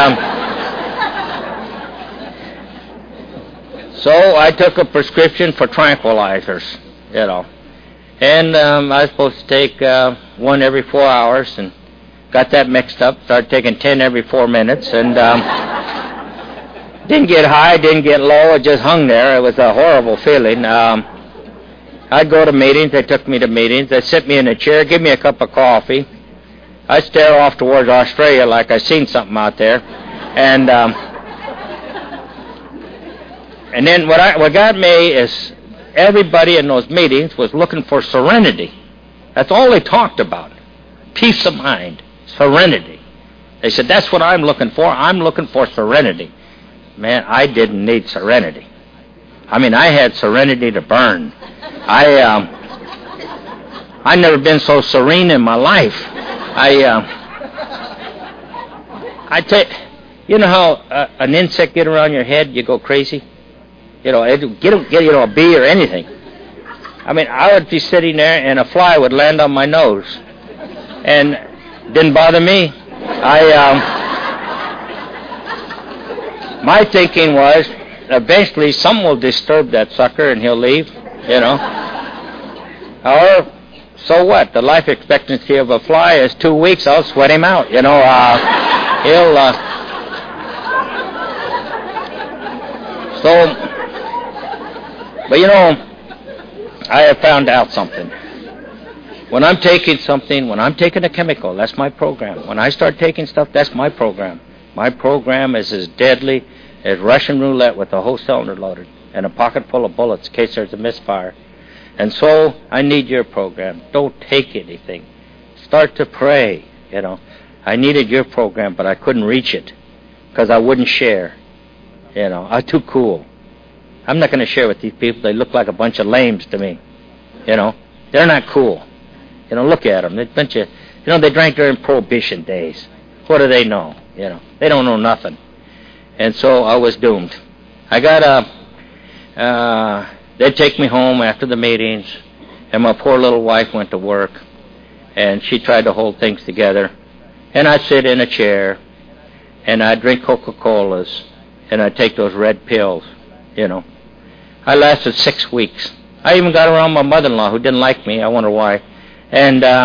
um... so I took a prescription for tranquilizers, you know. And um, I was supposed to take uh, one every four hours, and got that mixed up. Started taking ten every four minutes, and um, didn't get high, didn't get low. It just hung there. It was a horrible feeling. Um, I'd go to meetings. They took me to meetings. They'd sit me in a chair, give me a cup of coffee. I'd stare off towards Australia like I'd seen something out there. And um, and then what I what got me is everybody in those meetings was looking for serenity. That's all they talked about. Peace of mind, serenity. They said, that's what I'm looking for. I'm looking for serenity. Man, I didn't need serenity. I mean, I had serenity to burn. I, um, I've never been so serene in my life. I, um, I tell you, you know how uh, an insect get around your head, you go crazy? You know, it get, get, you know, a bee or anything. I mean, I would be sitting there and a fly would land on my nose. And didn't bother me. I, um, my thinking was, eventually something will disturb that sucker and he'll leave, you know. Or, so what? The life expectancy of a fly is two weeks. I'll sweat him out, you know. Uh, he'll, uh, so, but you know, I have found out something. When I'm taking something, when I'm taking a chemical, that's my program. When I start taking stuff, that's my program. My program is as deadly as Russian roulette with the whole cylinder loaded and a pocket full of bullets in case there's a misfire. And so I need your program. Don't take anything. Start to pray, you know. I needed your program, but I couldn't reach it because I wouldn't share. You know, I'm too cool. I'm not going to share with these people. They look like a bunch of lames to me. You know, they're not cool. You know, look at them. They're a bunch of, you know, they drank during Prohibition days. What do they know? You know, they don't know nothing. And so I was doomed. I got a, uh, they'd take me home after the meetings, and my poor little wife went to work, and she tried to hold things together. And I'd sit in a chair, and I'd drink Coca-Colas, and I'd take those red pills, you know. I lasted six weeks. I even got around my mother-in-law, who didn't like me. I wonder why. And uh,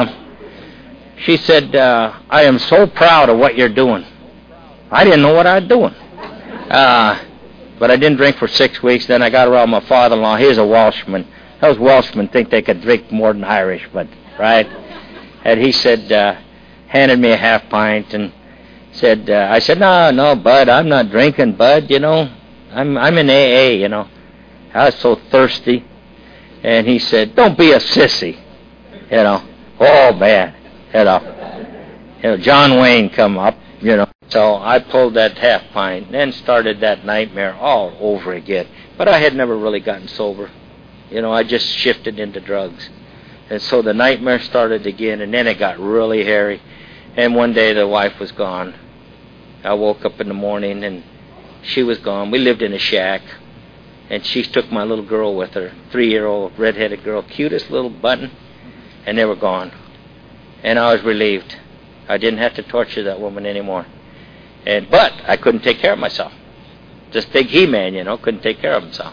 she said, uh, I am so proud of what you're doing. I didn't know what I was doing. Uh, but I didn't drink for six weeks. Then I got around my father-in-law. He was a Welshman. Those Welshmen think they could drink more than Irish, but, right? And he said, uh, handed me a half pint and said, uh, I said, no, no, Bud, I'm not drinking, Bud, you know. I'm I'm in A A, you know. I was so thirsty. And he said, don't be a sissy. You know, oh, man, you know. You know, John Wayne come up, you know. So I pulled that half pint and then started that nightmare all over again. But I had never really gotten sober. You know, I just shifted into drugs. And so the nightmare started again, and then it got really hairy. And one day the wife was gone. I woke up in the morning, and she was gone. We lived in a shack, and she took my little girl with her, three-year-old redheaded girl, cutest little button, and they were gone. And I was relieved. I didn't have to torture that woman anymore. And but I couldn't take care of myself. Just big He-Man, you know, couldn't take care of himself.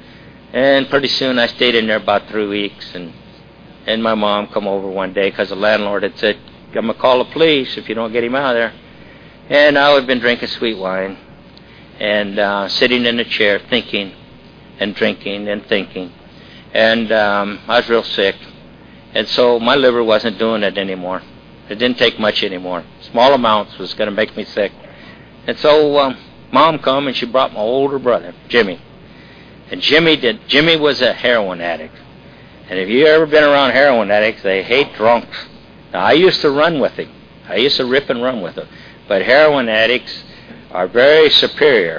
And pretty soon I stayed in there about three weeks, and and my mom come over one day because the landlord had said, I'm going to call the police if you don't get him out of there. And I had been drinking sweet wine and uh, sitting in a chair thinking and drinking and thinking. And um, I was real sick. And so my liver wasn't doing it anymore. It didn't take much anymore. Small amounts was going to make me sick. And so um, Mom come and she brought my older brother, Jimmy. And Jimmy did. Jimmy was a heroin addict. And if you've ever been around heroin addicts, they hate drunks. Now, I used to run with him. I used to rip and run with him. But heroin addicts are very superior.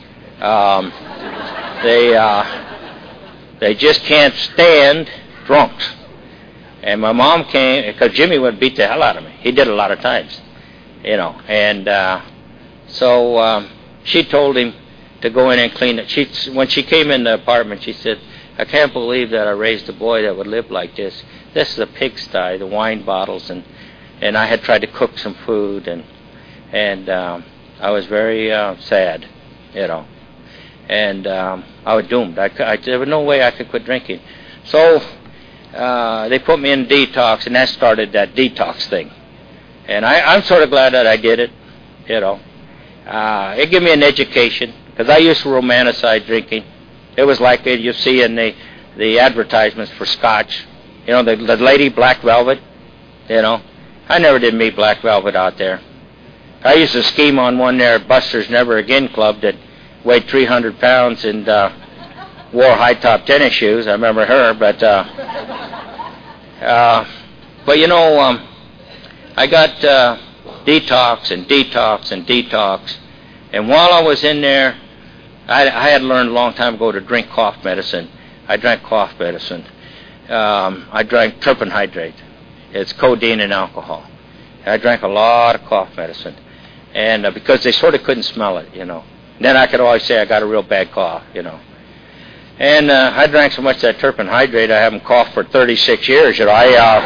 Um, they uh, they just can't stand drunks. And my mom came, because Jimmy would beat the hell out of me. He did a lot of times, you know. And uh, so um, she told him to go in and clean it. She, when she came in the apartment, she said, I can't believe that I raised a boy that would live like this. This is a pigsty, the wine bottles, and, and I had tried to cook some food, and and um, I was very uh, sad, you know. And um, I was doomed. I, I, there was no way I could quit drinking. So uh, they put me in detox, and that started that detox thing. And I, I'm sort of glad that I did it, you know. Uh, it gave me an education, because I used to romanticize drinking. It was like you see in the, the advertisements for Scotch. You know, the, the lady Black Velvet, you know. I never did meet Black Velvet out there. I used to scheme on one there at Buster's Never Again Club that weighed three hundred pounds and uh, wore high-top tennis shoes. I remember her, but uh, uh, but you know, um, I got uh, detox and detox and detox, and while I was in there, I, I had learned a long time ago to drink cough medicine. I drank cough medicine. Um, I drank turpenthydrate. It's codeine and alcohol. I drank a lot of cough medicine, and uh, because they sort of couldn't smell it, you know. Then I could always say I got a real bad cough, you know. And uh, I drank so much of that turpenthydrate, I haven't coughed for thirty-six years. You know, I uh,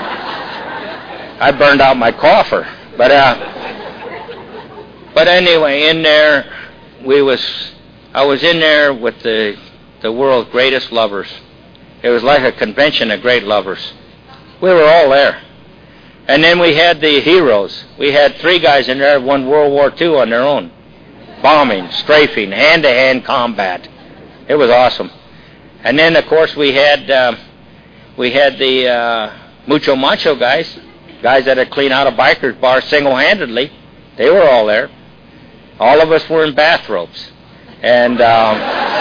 I burned out my cougher. But uh, but anyway, in there, we was I was in there with the the world's greatest lovers. It was like a convention of great lovers. We were all there. And then we had the heroes. We had three guys in there who won World War Two on their own. Bombing, strafing, hand-to-hand combat. It was awesome. And then, of course, we had um, we had the uh, Mucho Macho guys, guys that had cleaned out a biker's bar single-handedly. They were all there. All of us were in bathrobes. And um,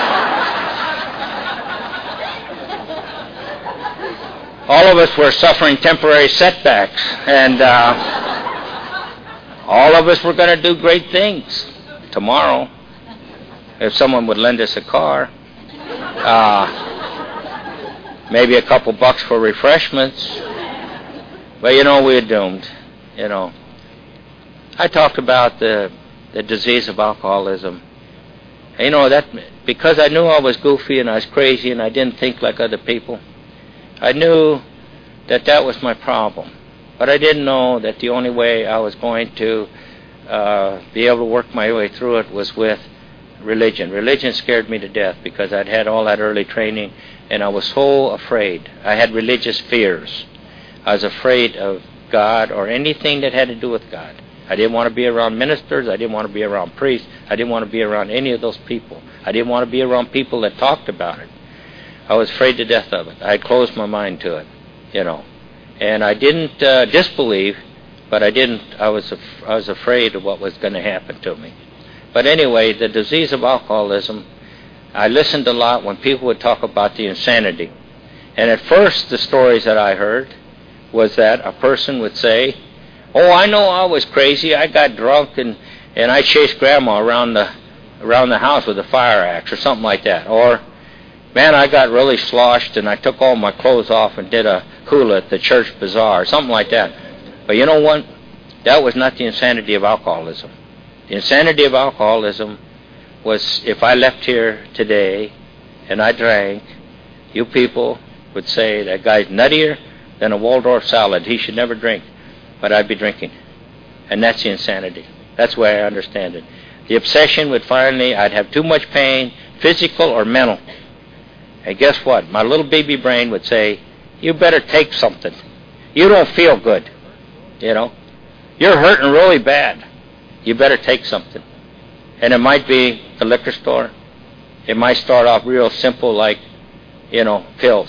all of us were suffering temporary setbacks. And uh, all of us were going to do great things tomorrow, if someone would lend us a car, uh, maybe a couple bucks for refreshments. But you know, we're doomed. You know, I talked about the the disease of alcoholism. And, you know, that because I knew I was goofy and I was crazy and I didn't think like other people. I knew that that was my problem, but I didn't know that the only way I was going to Uh, be able to work my way through it was with religion. Religion scared me to death because I'd had all that early training, and I was so afraid. I had religious fears. I was afraid of God or anything that had to do with God. I didn't want to be around ministers. I didn't want to be around priests. I didn't want to be around any of those people. I didn't want to be around people that talked about it. I was afraid to death of it. I had closed my mind to it, you know. And I didn't uh, disbelieve, but I didn't, I was af- I was afraid of what was going to happen to me. But anyway, the disease of alcoholism, I listened a lot when people would talk about the insanity. And at first, the stories that I heard was that a person would say, oh, I know I was crazy. I got drunk and, and I chased Grandma around the, around the house with a fire axe or something like that. Or, man, I got really sloshed and I took all my clothes off and did a hula at the church bazaar or something like that. But you know what? That was not the insanity of alcoholism. The insanity of alcoholism was if I left here today and I drank, you people would say that guy's nuttier than a Waldorf salad. He should never drink. But I'd be drinking. And that's the insanity. That's the way I understand it. The obsession would finally, I'd have too much pain, physical or mental. And guess what? My little baby brain would say, you better take something. You don't feel good. You know, you're hurting really bad. You better take something. And it might be the liquor store. It might start off real simple like, you know, pills.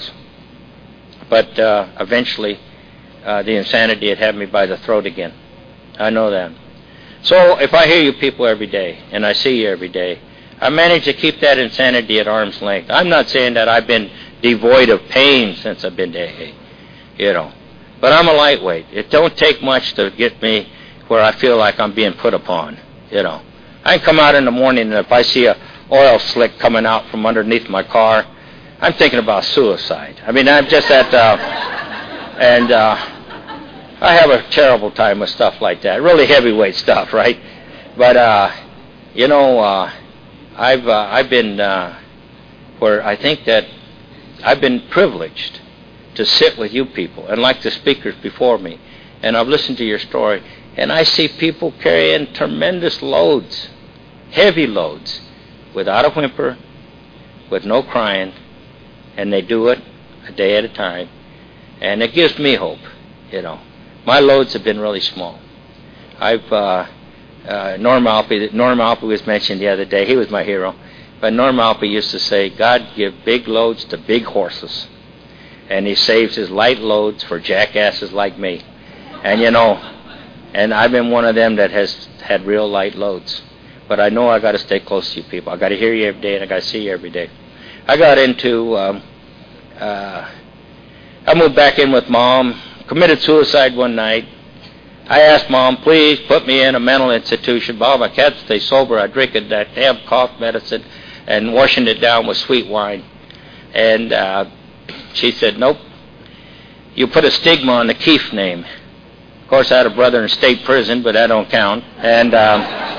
But uh, eventually, uh, the insanity had had me by the throat again. I know that. So if I hear you people every day, and I see you every day, I manage to keep that insanity at arm's length. I'm not saying that I've been devoid of pain since I've been to A A, you know. But I'm a lightweight. It don't take much to get me where I feel like I'm being put upon, you know. I can come out in the morning, and if I see a oil slick coming out from underneath my car, I'm thinking about suicide. I mean, I'm just that, uh, And uh, I have a terrible time with stuff like that. Really heavyweight stuff, right? But, uh, you know, uh, I've uh, I've been uh, where I think that I've been privileged to sit with you people, and like the speakers before me, and I've listened to your story, and I see people carrying tremendous loads, heavy loads, without a whimper, with no crying, and they do it a day at a time, and it gives me hope, you know. My loads have been really small. I've, uh, uh, Norm Alpe, Norm Alpe was mentioned the other day. He was my hero. But Norm Alpe used to say, God give big loads to big horses. And he saves his light loads for jackasses like me. And, you know, and I've been one of them that has had real light loads. But I know I got to stay close to you people. I got to hear you every day, and I got to see you every day. I got into, um, uh, I moved back in with Mom, committed suicide one night. I asked Mom, please put me in a mental institution. Bob, I can't stay sober. I drink it, that damn cough medicine and washing it down with sweet wine. And uh, she said, nope. You put a stigma on the Keefe name. Of course, I had a brother in state prison, but that don't count. And um,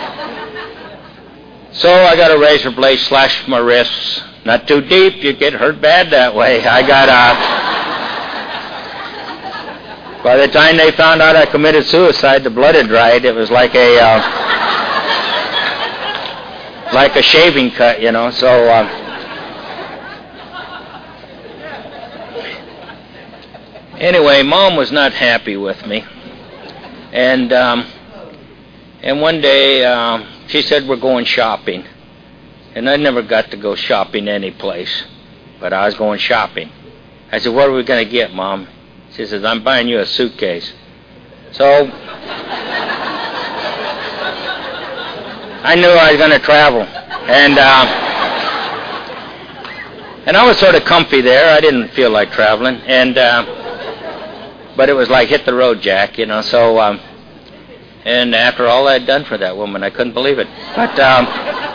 so I got a razor blade slashed my wrists. Not too deep. You get hurt bad that way. I got uh, by the time they found out I committed suicide, the blood had dried. It was like a uh, like a shaving cut, you know. So uh, anyway, Mom was not happy with me, and um, and one day uh, she said we're going shopping, and I never got to go shopping any place, but I was going shopping. I said, what are we going to get, Mom? She says, I'm buying you a suitcase. So I knew I was going to travel. And uh, and I was sort of comfy there. I didn't feel like traveling. And uh, but it was like hit the road, Jack, you know. So um, and after all I'd done for that woman, I couldn't believe it. But um,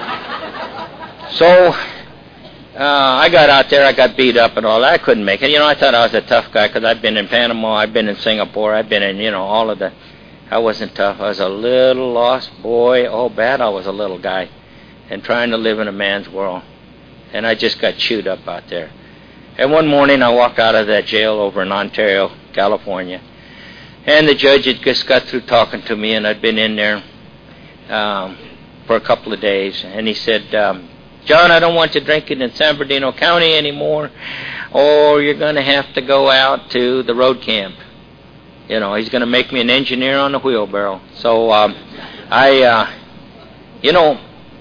so Uh, I got out there, I got beat up and all that. I couldn't make it. You know, I thought I was a tough guy because I'd been in Panama, I'd been in Singapore, I'd been in, you know, all of the... I wasn't tough. I was a little lost boy. Oh, bad I was a little guy and trying to live in a man's world. And I just got chewed up out there. And one morning I walked out of that jail over in Ontario, California, and the judge had just got through talking to me, and I'd been in there um, for a couple of days, and he said... Um, John, I don't want you drinking in San Bernardino County anymore, or you're going to have to go out to the road camp. You know, he's going to make me an engineer on the wheelbarrow. So, um, I, uh, you know,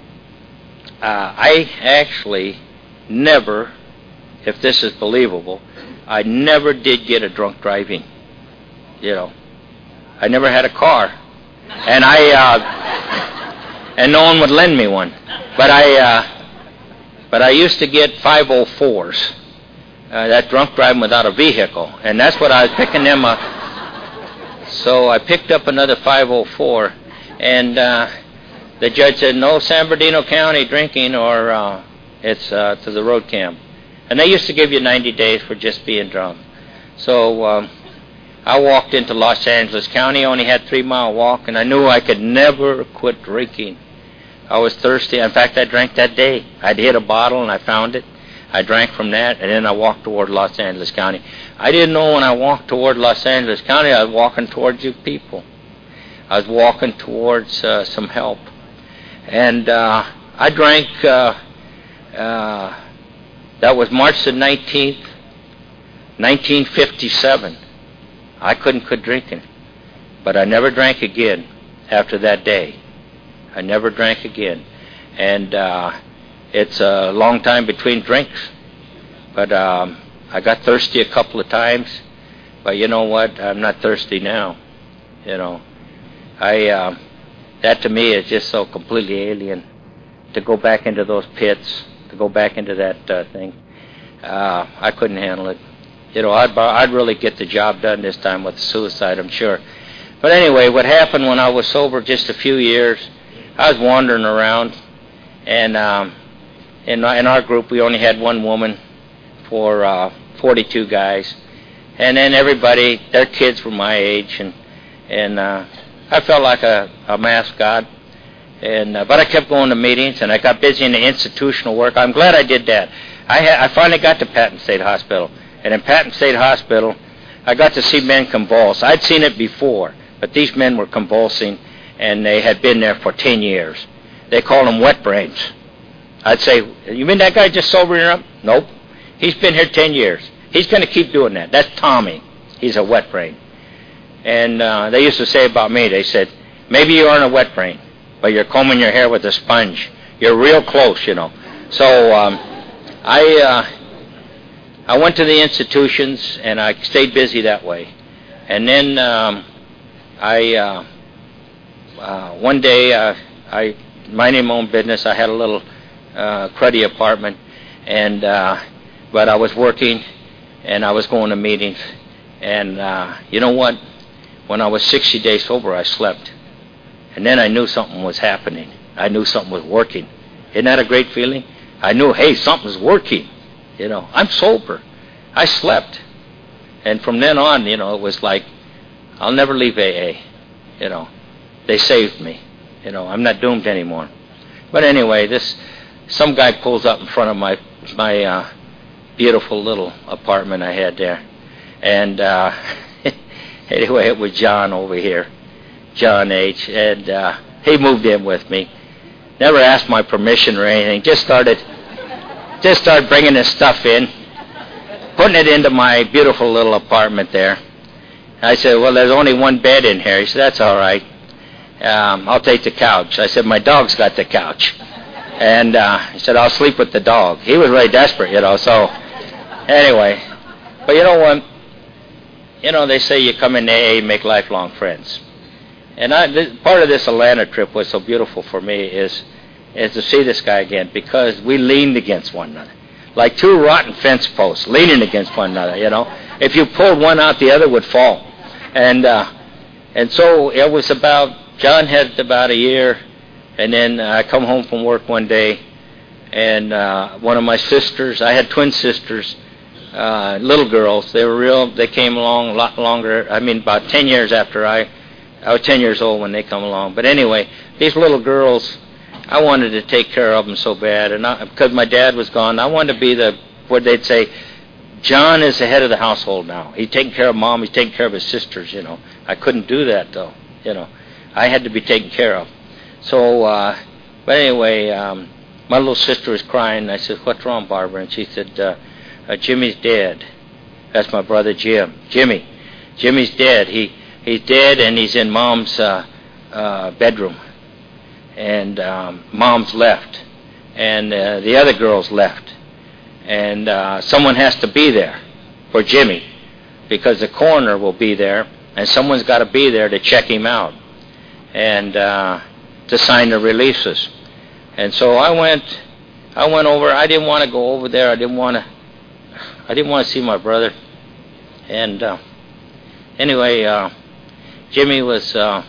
uh, I actually never, if this is believable, I never did get a drunk driving. You know, I never had a car, and I, uh, and no one would lend me one. But I. Uh, But I used to get five oh fours, uh, that drunk driving without a vehicle, and that's what I was picking them up. So I picked up another five oh four, and uh, the judge said, no San Bernardino County drinking or uh, it's uh, to the road camp. And they used to give you ninety days for just being drunk. So um, I walked into Los Angeles County, only had three mile walk, and I knew I could never quit drinking. I was thirsty. In fact, I drank that day. I'd hit a bottle, and I found it. I drank from that, and then I walked toward Los Angeles County. I didn't know when I walked toward Los Angeles County, I was walking towards you people. I was walking towards uh, some help. And uh, I drank, uh, uh, that was March the nineteenth, nineteen fifty-seven. I couldn't quit drinking. But I never drank again after that day. I never drank again. And uh, it's a long time between drinks. But um, I got thirsty a couple of times. But you know what? I'm not thirsty now. You know, I uh, that to me is just so completely alien. To go back into those pits, to go back into that uh, thing, uh, I couldn't handle it. You know, I'd, I'd really get the job done this time with suicide, I'm sure. But anyway, what happened when I was sober just a few years, I was wandering around, and um, in, in our group we only had one woman for uh, forty-two guys, And then everybody, their kids were my age, and and uh, I felt like a, a mascot. And uh, but I kept going to meetings, and I got busy in the institutional work. I'm glad I did that. I ha- I finally got to Patton State Hospital, and in Patton State Hospital, I got to see men convulse. I'd seen it before, but these men were convulsing, and they had been there for ten years. They called them wet brains. I'd say, you mean that guy just sobering up? Nope. He's been here ten years. He's going to keep doing that. That's Tommy. He's a wet brain. And uh, they used to say about me, they said, maybe you aren't a wet brain, but you're combing your hair with a sponge. You're real close, you know. So um, I uh, I went to the institutions, and I stayed busy that way. And then um, I uh, uh, one day uh, I minding my own business. I had a little uh, cruddy apartment, and uh, but I was working, and I was going to meetings. And uh, you know what? When I was sixty days sober, I slept. And then I knew something was happening. I knew something was working. Isn't that a great feeling? I knew, hey, something's working. You know, I'm sober. I slept. And from then on, you know, it was like, I'll never leave A A. You know, they saved me. You know, I'm not doomed anymore. But anyway, this, some guy pulls up in front of my, my uh, beautiful little apartment I had there. And uh, anyway, it was John over here. John H. And uh, he moved in with me. Never asked my permission or anything. Just started, just started bringing his stuff in, putting it into my beautiful little apartment there. I said, well, there's only one bed in here. He said, that's all right. Um, I'll take the couch. I said, my dog's got the couch. And uh, he said, I'll sleep with the dog. He was really desperate, you know. So anyway, but you know what? You know, they say you come in A A, make lifelong friends. And I, this, part of this Atlanta trip was so beautiful for me is, is to see this guy again, because we leaned against one another. Like two rotten fence posts leaning against one another, you know. If you pulled one out, the other would fall. And uh, and so it was about, John had about a year, and then I come home from work one day, and uh, one of my sisters, I had twin sisters, uh, little girls, they were real, they came along a lot longer, I mean about ten years after I, I was ten years old when they come along. But anyway, these little girls, I wanted to take care of them so bad, and I, because my dad was gone, I wanted to be the, what they'd say, John is the head of the household now. He's taking care of mom, he's taking care of his sisters, you know. I couldn't do that, though, you know. I had to be taken care of. So, uh, but anyway, um, my little sister was crying, and I said, what's wrong, Barbara? And she said, uh, uh, Jimmy's dead. That's my brother Jim. Jimmy. Jimmy's dead. He He's dead, and he's in Mom's uh, uh, bedroom. And um, Mom's left. And uh, the other girls left. And uh, someone has to be there for Jimmy, because the coroner will be there, and someone's got to be there to check him out and uh, to sign the releases. And so I went, I went over. I didn't want to go over there. I didn't want to. I didn't want to see my brother. And uh, anyway, uh, Jimmy was uh,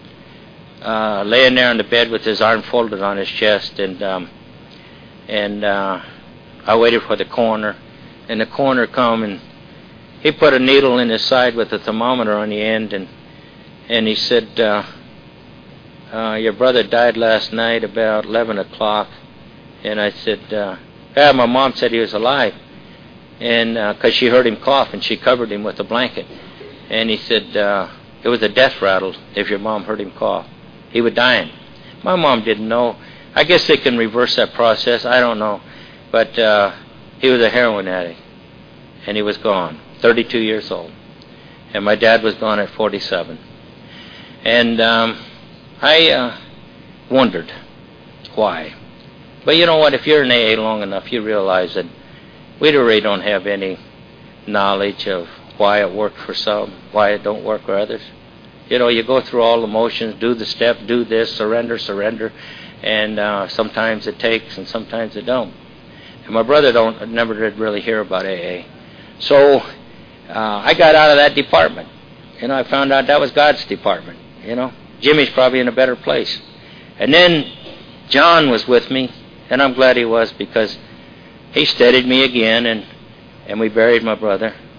uh, laying there on the bed with his arm folded on his chest, and um, and uh, I waited for the coroner, and the coroner come, and he put a needle in his side with a thermometer on the end, and and he said, uh, uh, your brother died last night about eleven o'clock. And I said, uh, yeah, my mom said he was alive, and because uh, she heard him cough, and she covered him with a blanket. And he said, uh, it was a death rattle if your mom heard him cough. He was dying. My mom didn't know. I guess they can reverse that process. I don't know. But uh, he was a heroin addict, and he was gone, thirty-two years old. And my dad was gone at forty-seven. And um, I uh, wondered why. But you know what? If you're in A A long enough, you realize that we really don't have any knowledge of why it worked for some, why it don't work for others. You know, you go through all the motions, do the step, do this, surrender, surrender, and uh, sometimes it takes and sometimes it don't. And my brother don't never did really hear about A A. So uh, I got out of that department. You know, I found out that was God's department. You know, Jimmy's probably in a better place. And then John was with me, and I'm glad he was, because he steadied me again, and, and we buried my brother.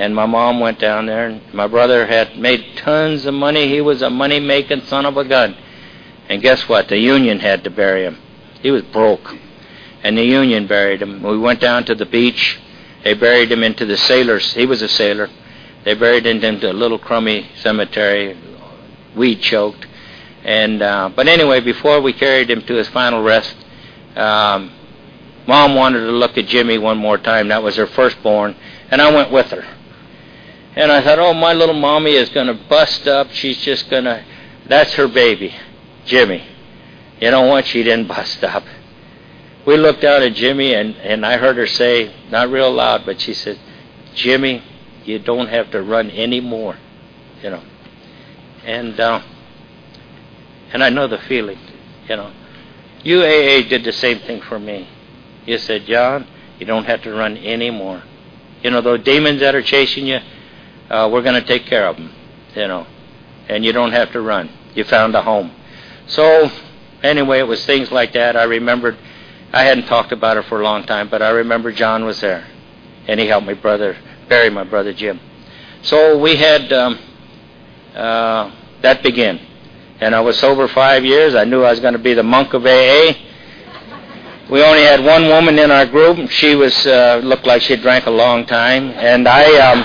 And my mom went down there, and my brother had made tons of money. He was a money-making son of a gun. And guess what? The union had to bury him. He was broke. And the union buried him. We went down to the beach. They buried him into the sailors. He was a sailor. They buried him into a little crummy cemetery, weed-choked. And uh, but anyway, before we carried him to his final rest, um, Mom wanted to look at Jimmy one more time. That was her firstborn. And I went with her. And I thought, oh, my little mommy is going to bust up. She's just going to, that's her baby, Jimmy. You know what? She didn't bust up. We looked down at Jimmy, and, and I heard her say, not real loud, but she said, Jimmy, you don't have to run anymore, you know. And uh, and I know the feeling, you know. U A A did the same thing for me. You said, John, you don't have to run anymore. You know, those demons that are chasing you, uh, we're going to take care of them, you know. And you don't have to run. You found a home. So, anyway, it was things like that. I remembered, I hadn't talked about it for a long time, but I remember John was there. And he helped my brother, bury my brother Jim. So we had, um, uh, that began. And I was sober five years. I knew I was going to be the monk of A A. We only had one woman in our group. She was uh, looked like she drank a long time, and I um,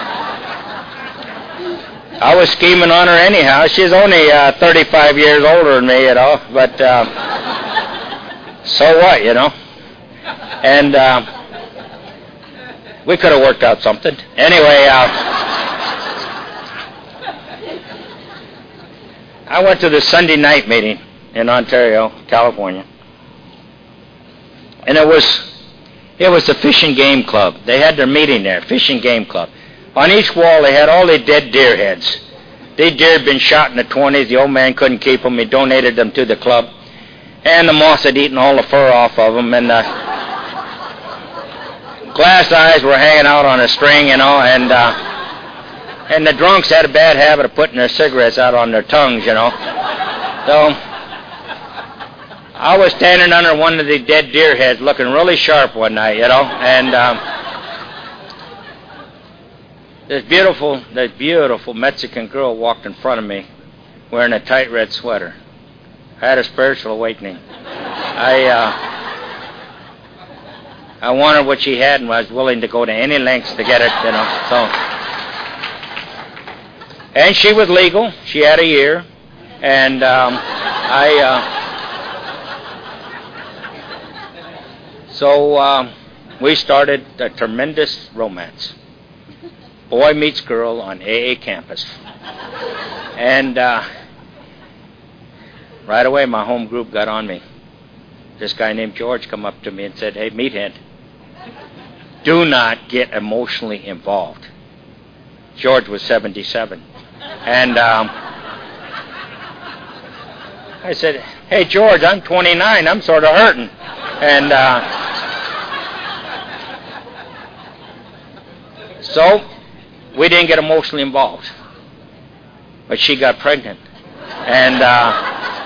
I was scheming on her anyhow. She's only uh, thirty-five years older than me, you know. But uh, so what, you know? And uh, we could have worked out something. Anyway, uh, I went to the Sunday night meeting in Ontario, California. And it was it was the Fish and Game Club. They had their meeting there, Fish and Game Club. On each wall, they had all the dead deer heads. These deer had been shot in the twenties. The old man couldn't keep them. He donated them to the club. And the moss had eaten all the fur off of them. And the glass eyes were hanging out on a string, you know. And, uh, and the drunks had a bad habit of putting their cigarettes out on their tongues, you know. So I was standing under one of the dead deer heads looking really sharp one night, you know, and um, this beautiful, this beautiful Mexican girl walked in front of me wearing a tight red sweater. I had a spiritual awakening. I uh, I wanted what she had, and I was willing to go to any lengths to get it, you know, so. And she was legal. She had a year, and um, I... Uh, So uh, we started a tremendous romance. Boy meets girl on A A campus. And uh, right away my home group got on me. This guy named George come up to me and said, hey, meathead, do not get emotionally involved. George was seventy-seven. And um, I said, hey, George, I'm twenty-nine. I'm sort of hurting. And uh, so we didn't get emotionally involved. But she got pregnant. And uh,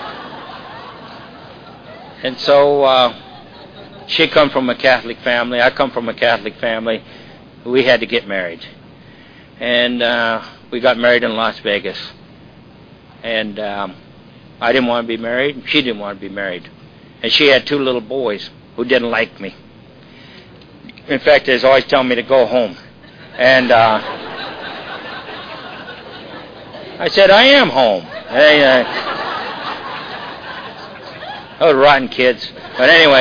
and so uh, she come from a Catholic family. I come from a Catholic family. We had to get married. And uh, we got married in Las Vegas. And um, I didn't want to be married. She didn't want to be married. And she had two little boys who didn't like me. In fact, they was always telling me to go home. And uh, I said, I am home. Hey, uh, those rotten kids. But anyway,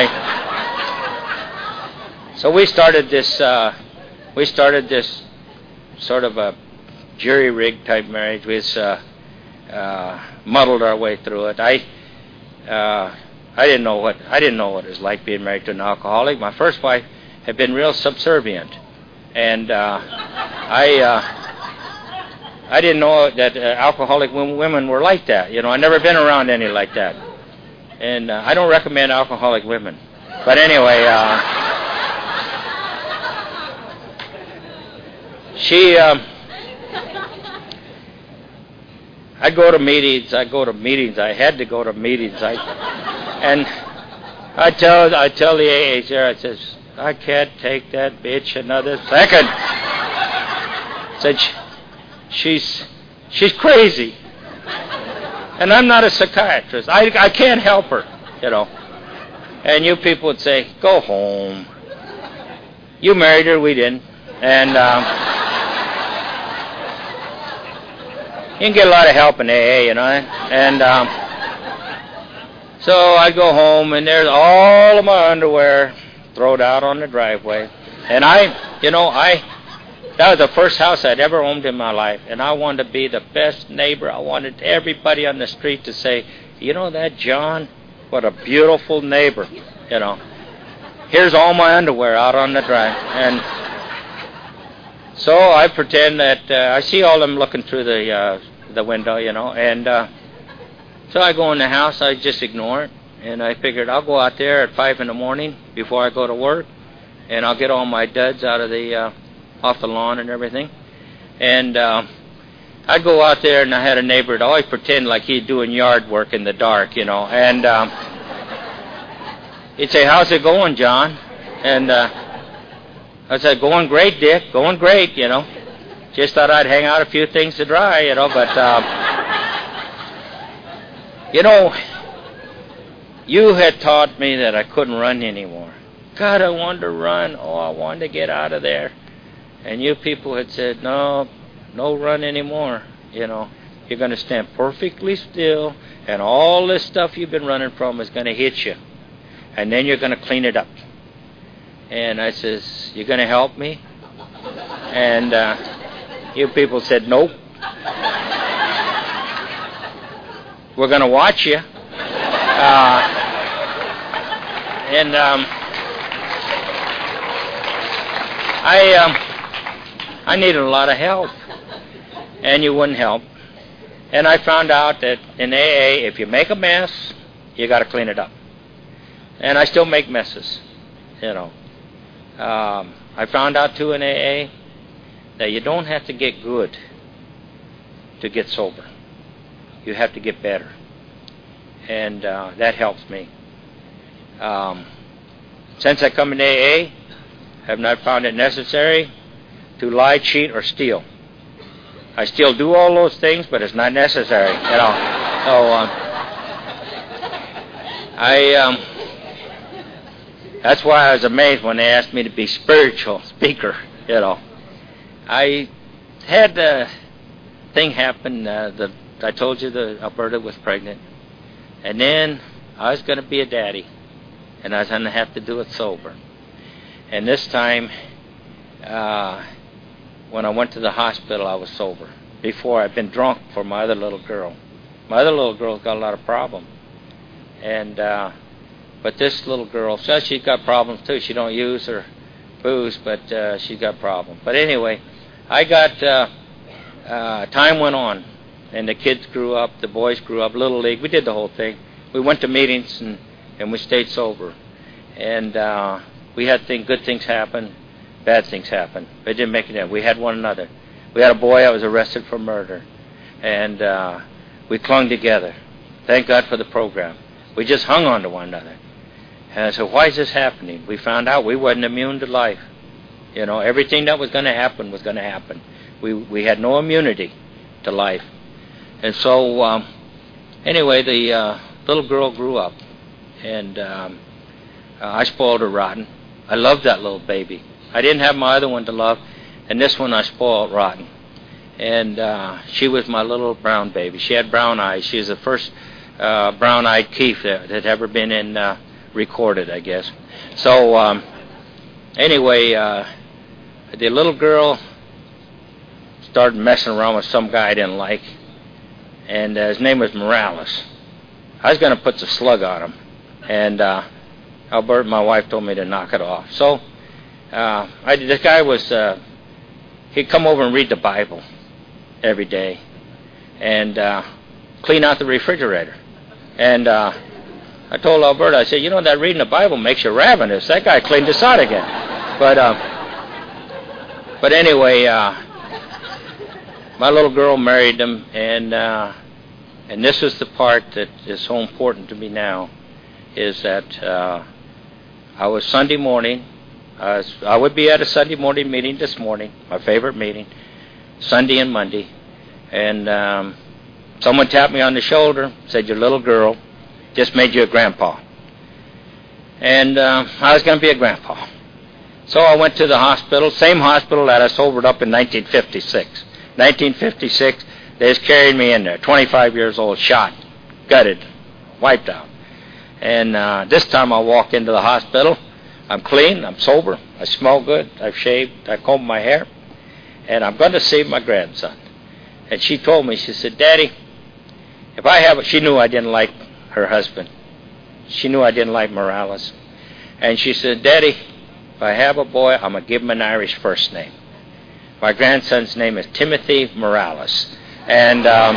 so we started this, uh, we started this sort of a jury-rigged type marriage. We was, uh, uh, muddled our way through it. I, uh, I didn't know what I didn't know what it was like being married to an alcoholic. My first wife had been real subservient, and uh, I uh, I didn't know that uh, alcoholic women were like that. You know, I never been around any like that, and uh, I don't recommend alcoholic women. But anyway, uh, she. Um, I'd go to meetings. I'd go to meetings. I had to go to meetings. I, and I tell I tell the A A chair, I says, I can't take that bitch another second. said, she's, she's crazy. And I'm not a psychiatrist. I, I can't help her, you know. And you people would say, go home. You married her, we didn't. And um, you can get a lot of help in A A, you know. And um, so I'd go home, and there's all of my underwear thrown out on the driveway. And I, you know, I, that was the first house I'd ever owned in my life. And I wanted to be the best neighbor. I wanted everybody on the street to say, you know that John? What a beautiful neighbor, you know. Here's all my underwear out on the drive. And so I pretend that uh, I see all them looking through the uh, the window, you know. And uh, so I go in the house. I just ignore it. And I figured I'll go out there at five in the morning before I go to work. And I'll get all my duds out of the, uh, off the lawn and everything. And uh, I'd go out there, and I had a neighbor that always pretend like he's doing yard work in the dark, you know. And um, he'd say, how's it going, John? And uh, I said, going great, Dick, going great, you know. Just thought I'd hang out a few things to dry, you know. But, um, you know, you had taught me that I couldn't run anymore. God, I wanted to run. Oh, I wanted to get out of there. And you people had said, no, no run anymore, you know. You're going to stand perfectly still, and all this stuff you've been running from is going to hit you. And then you're going to clean it up. And I says, you're going to help me? And uh, you people said, nope. We're going to watch you. Uh, and um, I, um, I needed a lot of help. And you wouldn't help. And I found out that in A A, if you make a mess, you got to clean it up. And I still make messes, you know. Um, I found out, too, in A A, that you don't have to get good to get sober. You have to get better. And uh, that helps me. Um, since I come in A A, I have not found it necessary to lie, cheat, or steal. I still do all those things, but it's not necessary, you know. So, um, I, um, that's why I was amazed when they asked me to be spiritual speaker, you know. I had a thing happen, uh, the, I told you that Alberta was pregnant, and then I was going to be a daddy, and I was going to have to do it sober. And this time, uh, when I went to the hospital, I was sober. Before, I'd been drunk for my other little girl. My other little girl's got a lot of problems. And, uh, but this little girl, so she's got problems too. She don't use her booze, but uh, she's got problems. But anyway, I got, uh, uh, time went on, and the kids grew up, the boys grew up, Little League. We did the whole thing. We went to meetings, and, and we stayed sober. And uh, we had thing, good things happen. Bad things happen. It didn't make it in. We had one another. We had a boy that was arrested for murder. And uh, we clung together. Thank God for the program. We just hung on to one another. And I said, why is this happening? We found out we wasn't immune to life. You know, everything that was going to happen was going to happen. We we had no immunity to life. And so, um, anyway, the uh, little girl grew up. And um, uh, I spoiled her rotten. I loved that little baby. I didn't have my other one to love, and this one I spoiled rotten. And uh, she was my little brown baby. She had brown eyes. She was the first uh, brown-eyed Keith that had ever been in uh, recorded, I guess. So um, anyway, uh, the little girl started messing around with some guy I didn't like, and uh, his name was Morales. I was going to put the slug on him, and uh, Albert, my wife, told me to knock it off. So uh, I, this guy was, uh, he'd come over and read the Bible every day and uh, clean out the refrigerator. And uh, I told Alberta, I said, you know, that reading the Bible makes you ravenous. That guy cleaned us out again. But uh, but anyway, uh, my little girl married him, and uh, and this is the part that is so important to me now, is that uh, I was Sunday morning. I, was, I would be at a Sunday morning meeting this morning, my favorite meeting, Sunday and Monday, and um, someone tapped me on the shoulder, said, your little girl just made you a grandpa. And uh, I was going to be a grandpa. So I went to the hospital, same hospital that I sobered up in nineteen fifty-six. nineteen fifty-six, they just carried me in there, twenty-five years old, shot, gutted, wiped out. And uh, this time I walk into the hospital. I'm clean, I'm sober, I smell good, I've shaved, I combed my hair, and I'm going to save my grandson. And she told me, she said, Daddy, if I have a, she knew I didn't like her husband. She knew I didn't like Morales. And she said, Daddy, if I have a boy, I'm going to give him an Irish first name. My grandson's name is Timothy Morales. And, um,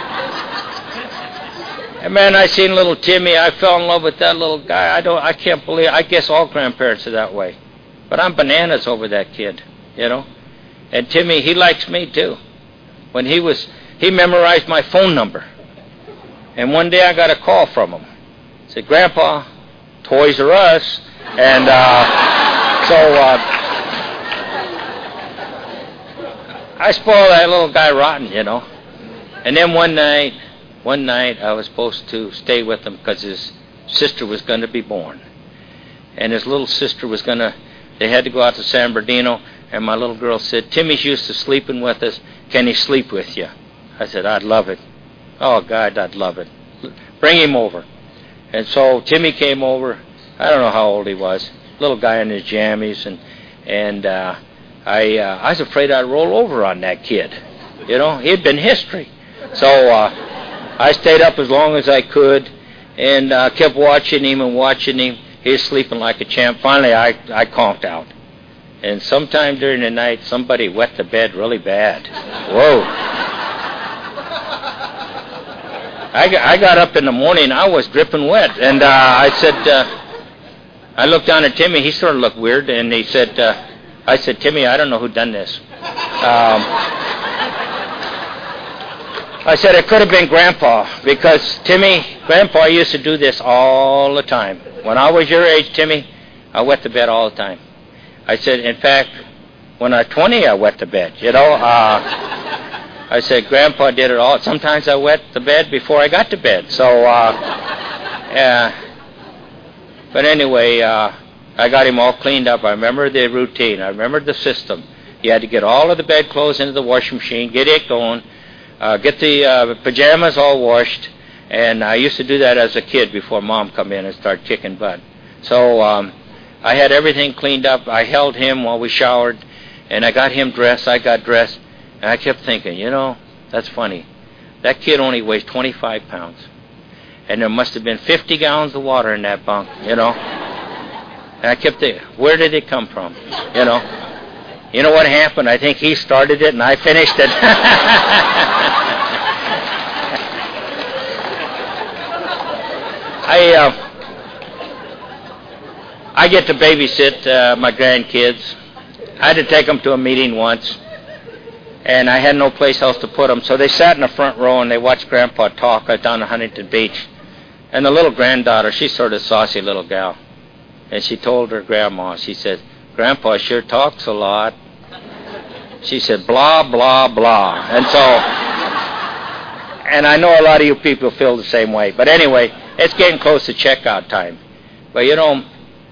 and man, I seen little Timmy. I fell in love with that little guy. I don't, I can't believe, I guess all grandparents are that way. But I'm bananas over that kid, you know. And Timmy, he likes me too. When he was, he memorized my phone number. And one day I got a call from him. He said, Grandpa, Toys R Us. And uh, so uh, I spoiled that little guy rotten, you know. And then one night, one night I was supposed to stay with him because his sister was going to be born. And his little sister was going to, they had to go out to San Bernardino. And my little girl said, Timmy's used to sleeping with us. Can he sleep with you? I said, I'd love it. Oh, God, I'd love it. Bring him over. And so Timmy came over. I don't know how old he was. Little guy in his jammies. And and uh, I uh, I was afraid I'd roll over on that kid. You know, he'd been history. So uh, I stayed up as long as I could and uh, kept watching him and watching him. He was sleeping like a champ. Finally, I, I conked out. And sometime during the night, somebody wet the bed really bad. Whoa. I got, I got up in the morning, I was dripping wet. And uh, I said, uh, I looked down at Timmy. He sort of looked weird. And he said, uh, I said, Timmy, I don't know who done this. Um, I said, it could have been Grandpa. Because, Timmy, Grandpa used to do this all the time. When I was your age, Timmy, I wet the bed all the time. I said, in fact, when I was twenty, I wet the bed, you know. Uh, I said, Grandpa did it all. Sometimes I wet the bed before I got to bed. So, uh, yeah. But anyway, uh, I got him all cleaned up. I remember the routine. I remember the system. You had to get all of the bedclothes into the washing machine, get it going, uh, get the uh, pajamas all washed. And I used to do that as a kid before Mom come in and start kicking butt. So um, I had everything cleaned up. I held him while we showered, and I got him dressed. I got dressed. And I kept thinking, you know, that's funny. That kid only weighs twenty-five pounds. And there must have been fifty gallons of water in that bunk, you know. And I kept thinking, where did it come from? You know. You know what happened? I think he started it and I finished it. I uh, I get to babysit uh, my grandkids. I had to take them to a meeting once. And I had no place else to put them. So they sat in the front row and they watched Grandpa talk out down at Huntington Beach. And the little granddaughter, she's sort of a saucy little gal. And she told her grandma, she said, Grandpa sure talks a lot. She said, blah, blah, blah. And so, and I know a lot of you people feel the same way. But anyway, it's getting close to checkout time. But you know,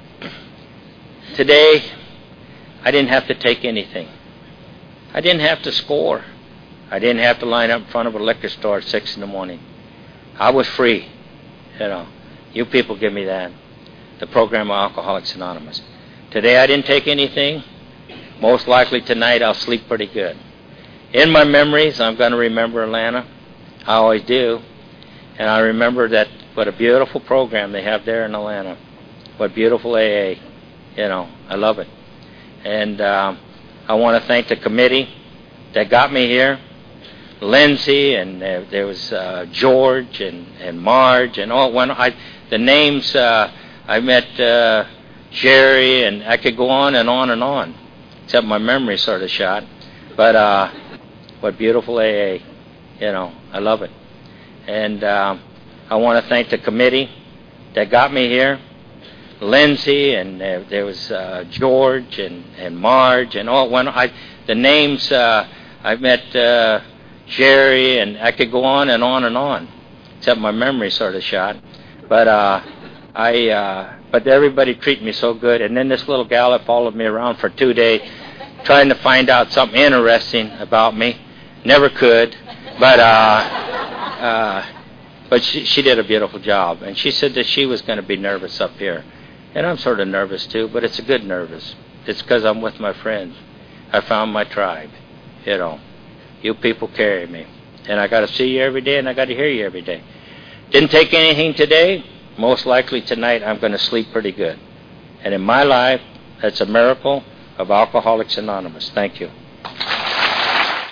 today, I didn't have to take anything. I didn't have to score. I didn't have to line up in front of a liquor store at six in the morning. I was free. You know, you people give me that. The program of Alcoholics Anonymous. Today I didn't take anything. Most likely tonight I'll sleep pretty good. In my memories, I'm going to remember Atlanta. I always do. And I remember that what a beautiful program they have there in Atlanta. What beautiful A A. You know, I love it. And um, I want to thank the committee that got me here. Lindsay, and uh, there was uh, George and, and Marge, and all. When I, the names, uh, I met uh, Jerry, and I could go on and on and on, except my memory sort of shot. But uh, what beautiful A A. You know, I love it. And uh, I want to thank the committee that got me here. Lindsay, and uh, there was uh, George and, and Marge, and all. When I, the names, uh, I've met uh, Jerry, and I could go on and on and on, except my memory sort of shot. But uh, I, uh, but everybody treated me so good. And then this little gal that followed me around for two days, trying to find out something interesting about me. Never could, but uh, uh, but she, she did a beautiful job. And she said that she was going to be nervous up here. And I'm sort of nervous too, but it's a good nervous. It's because I'm with my friends. I found my tribe. You know, you people carry me. And I got to see you every day, and I got to hear you every day. Didn't take anything today. Most likely tonight I'm going to sleep pretty good. And in my life, that's a miracle of Alcoholics Anonymous. Thank you.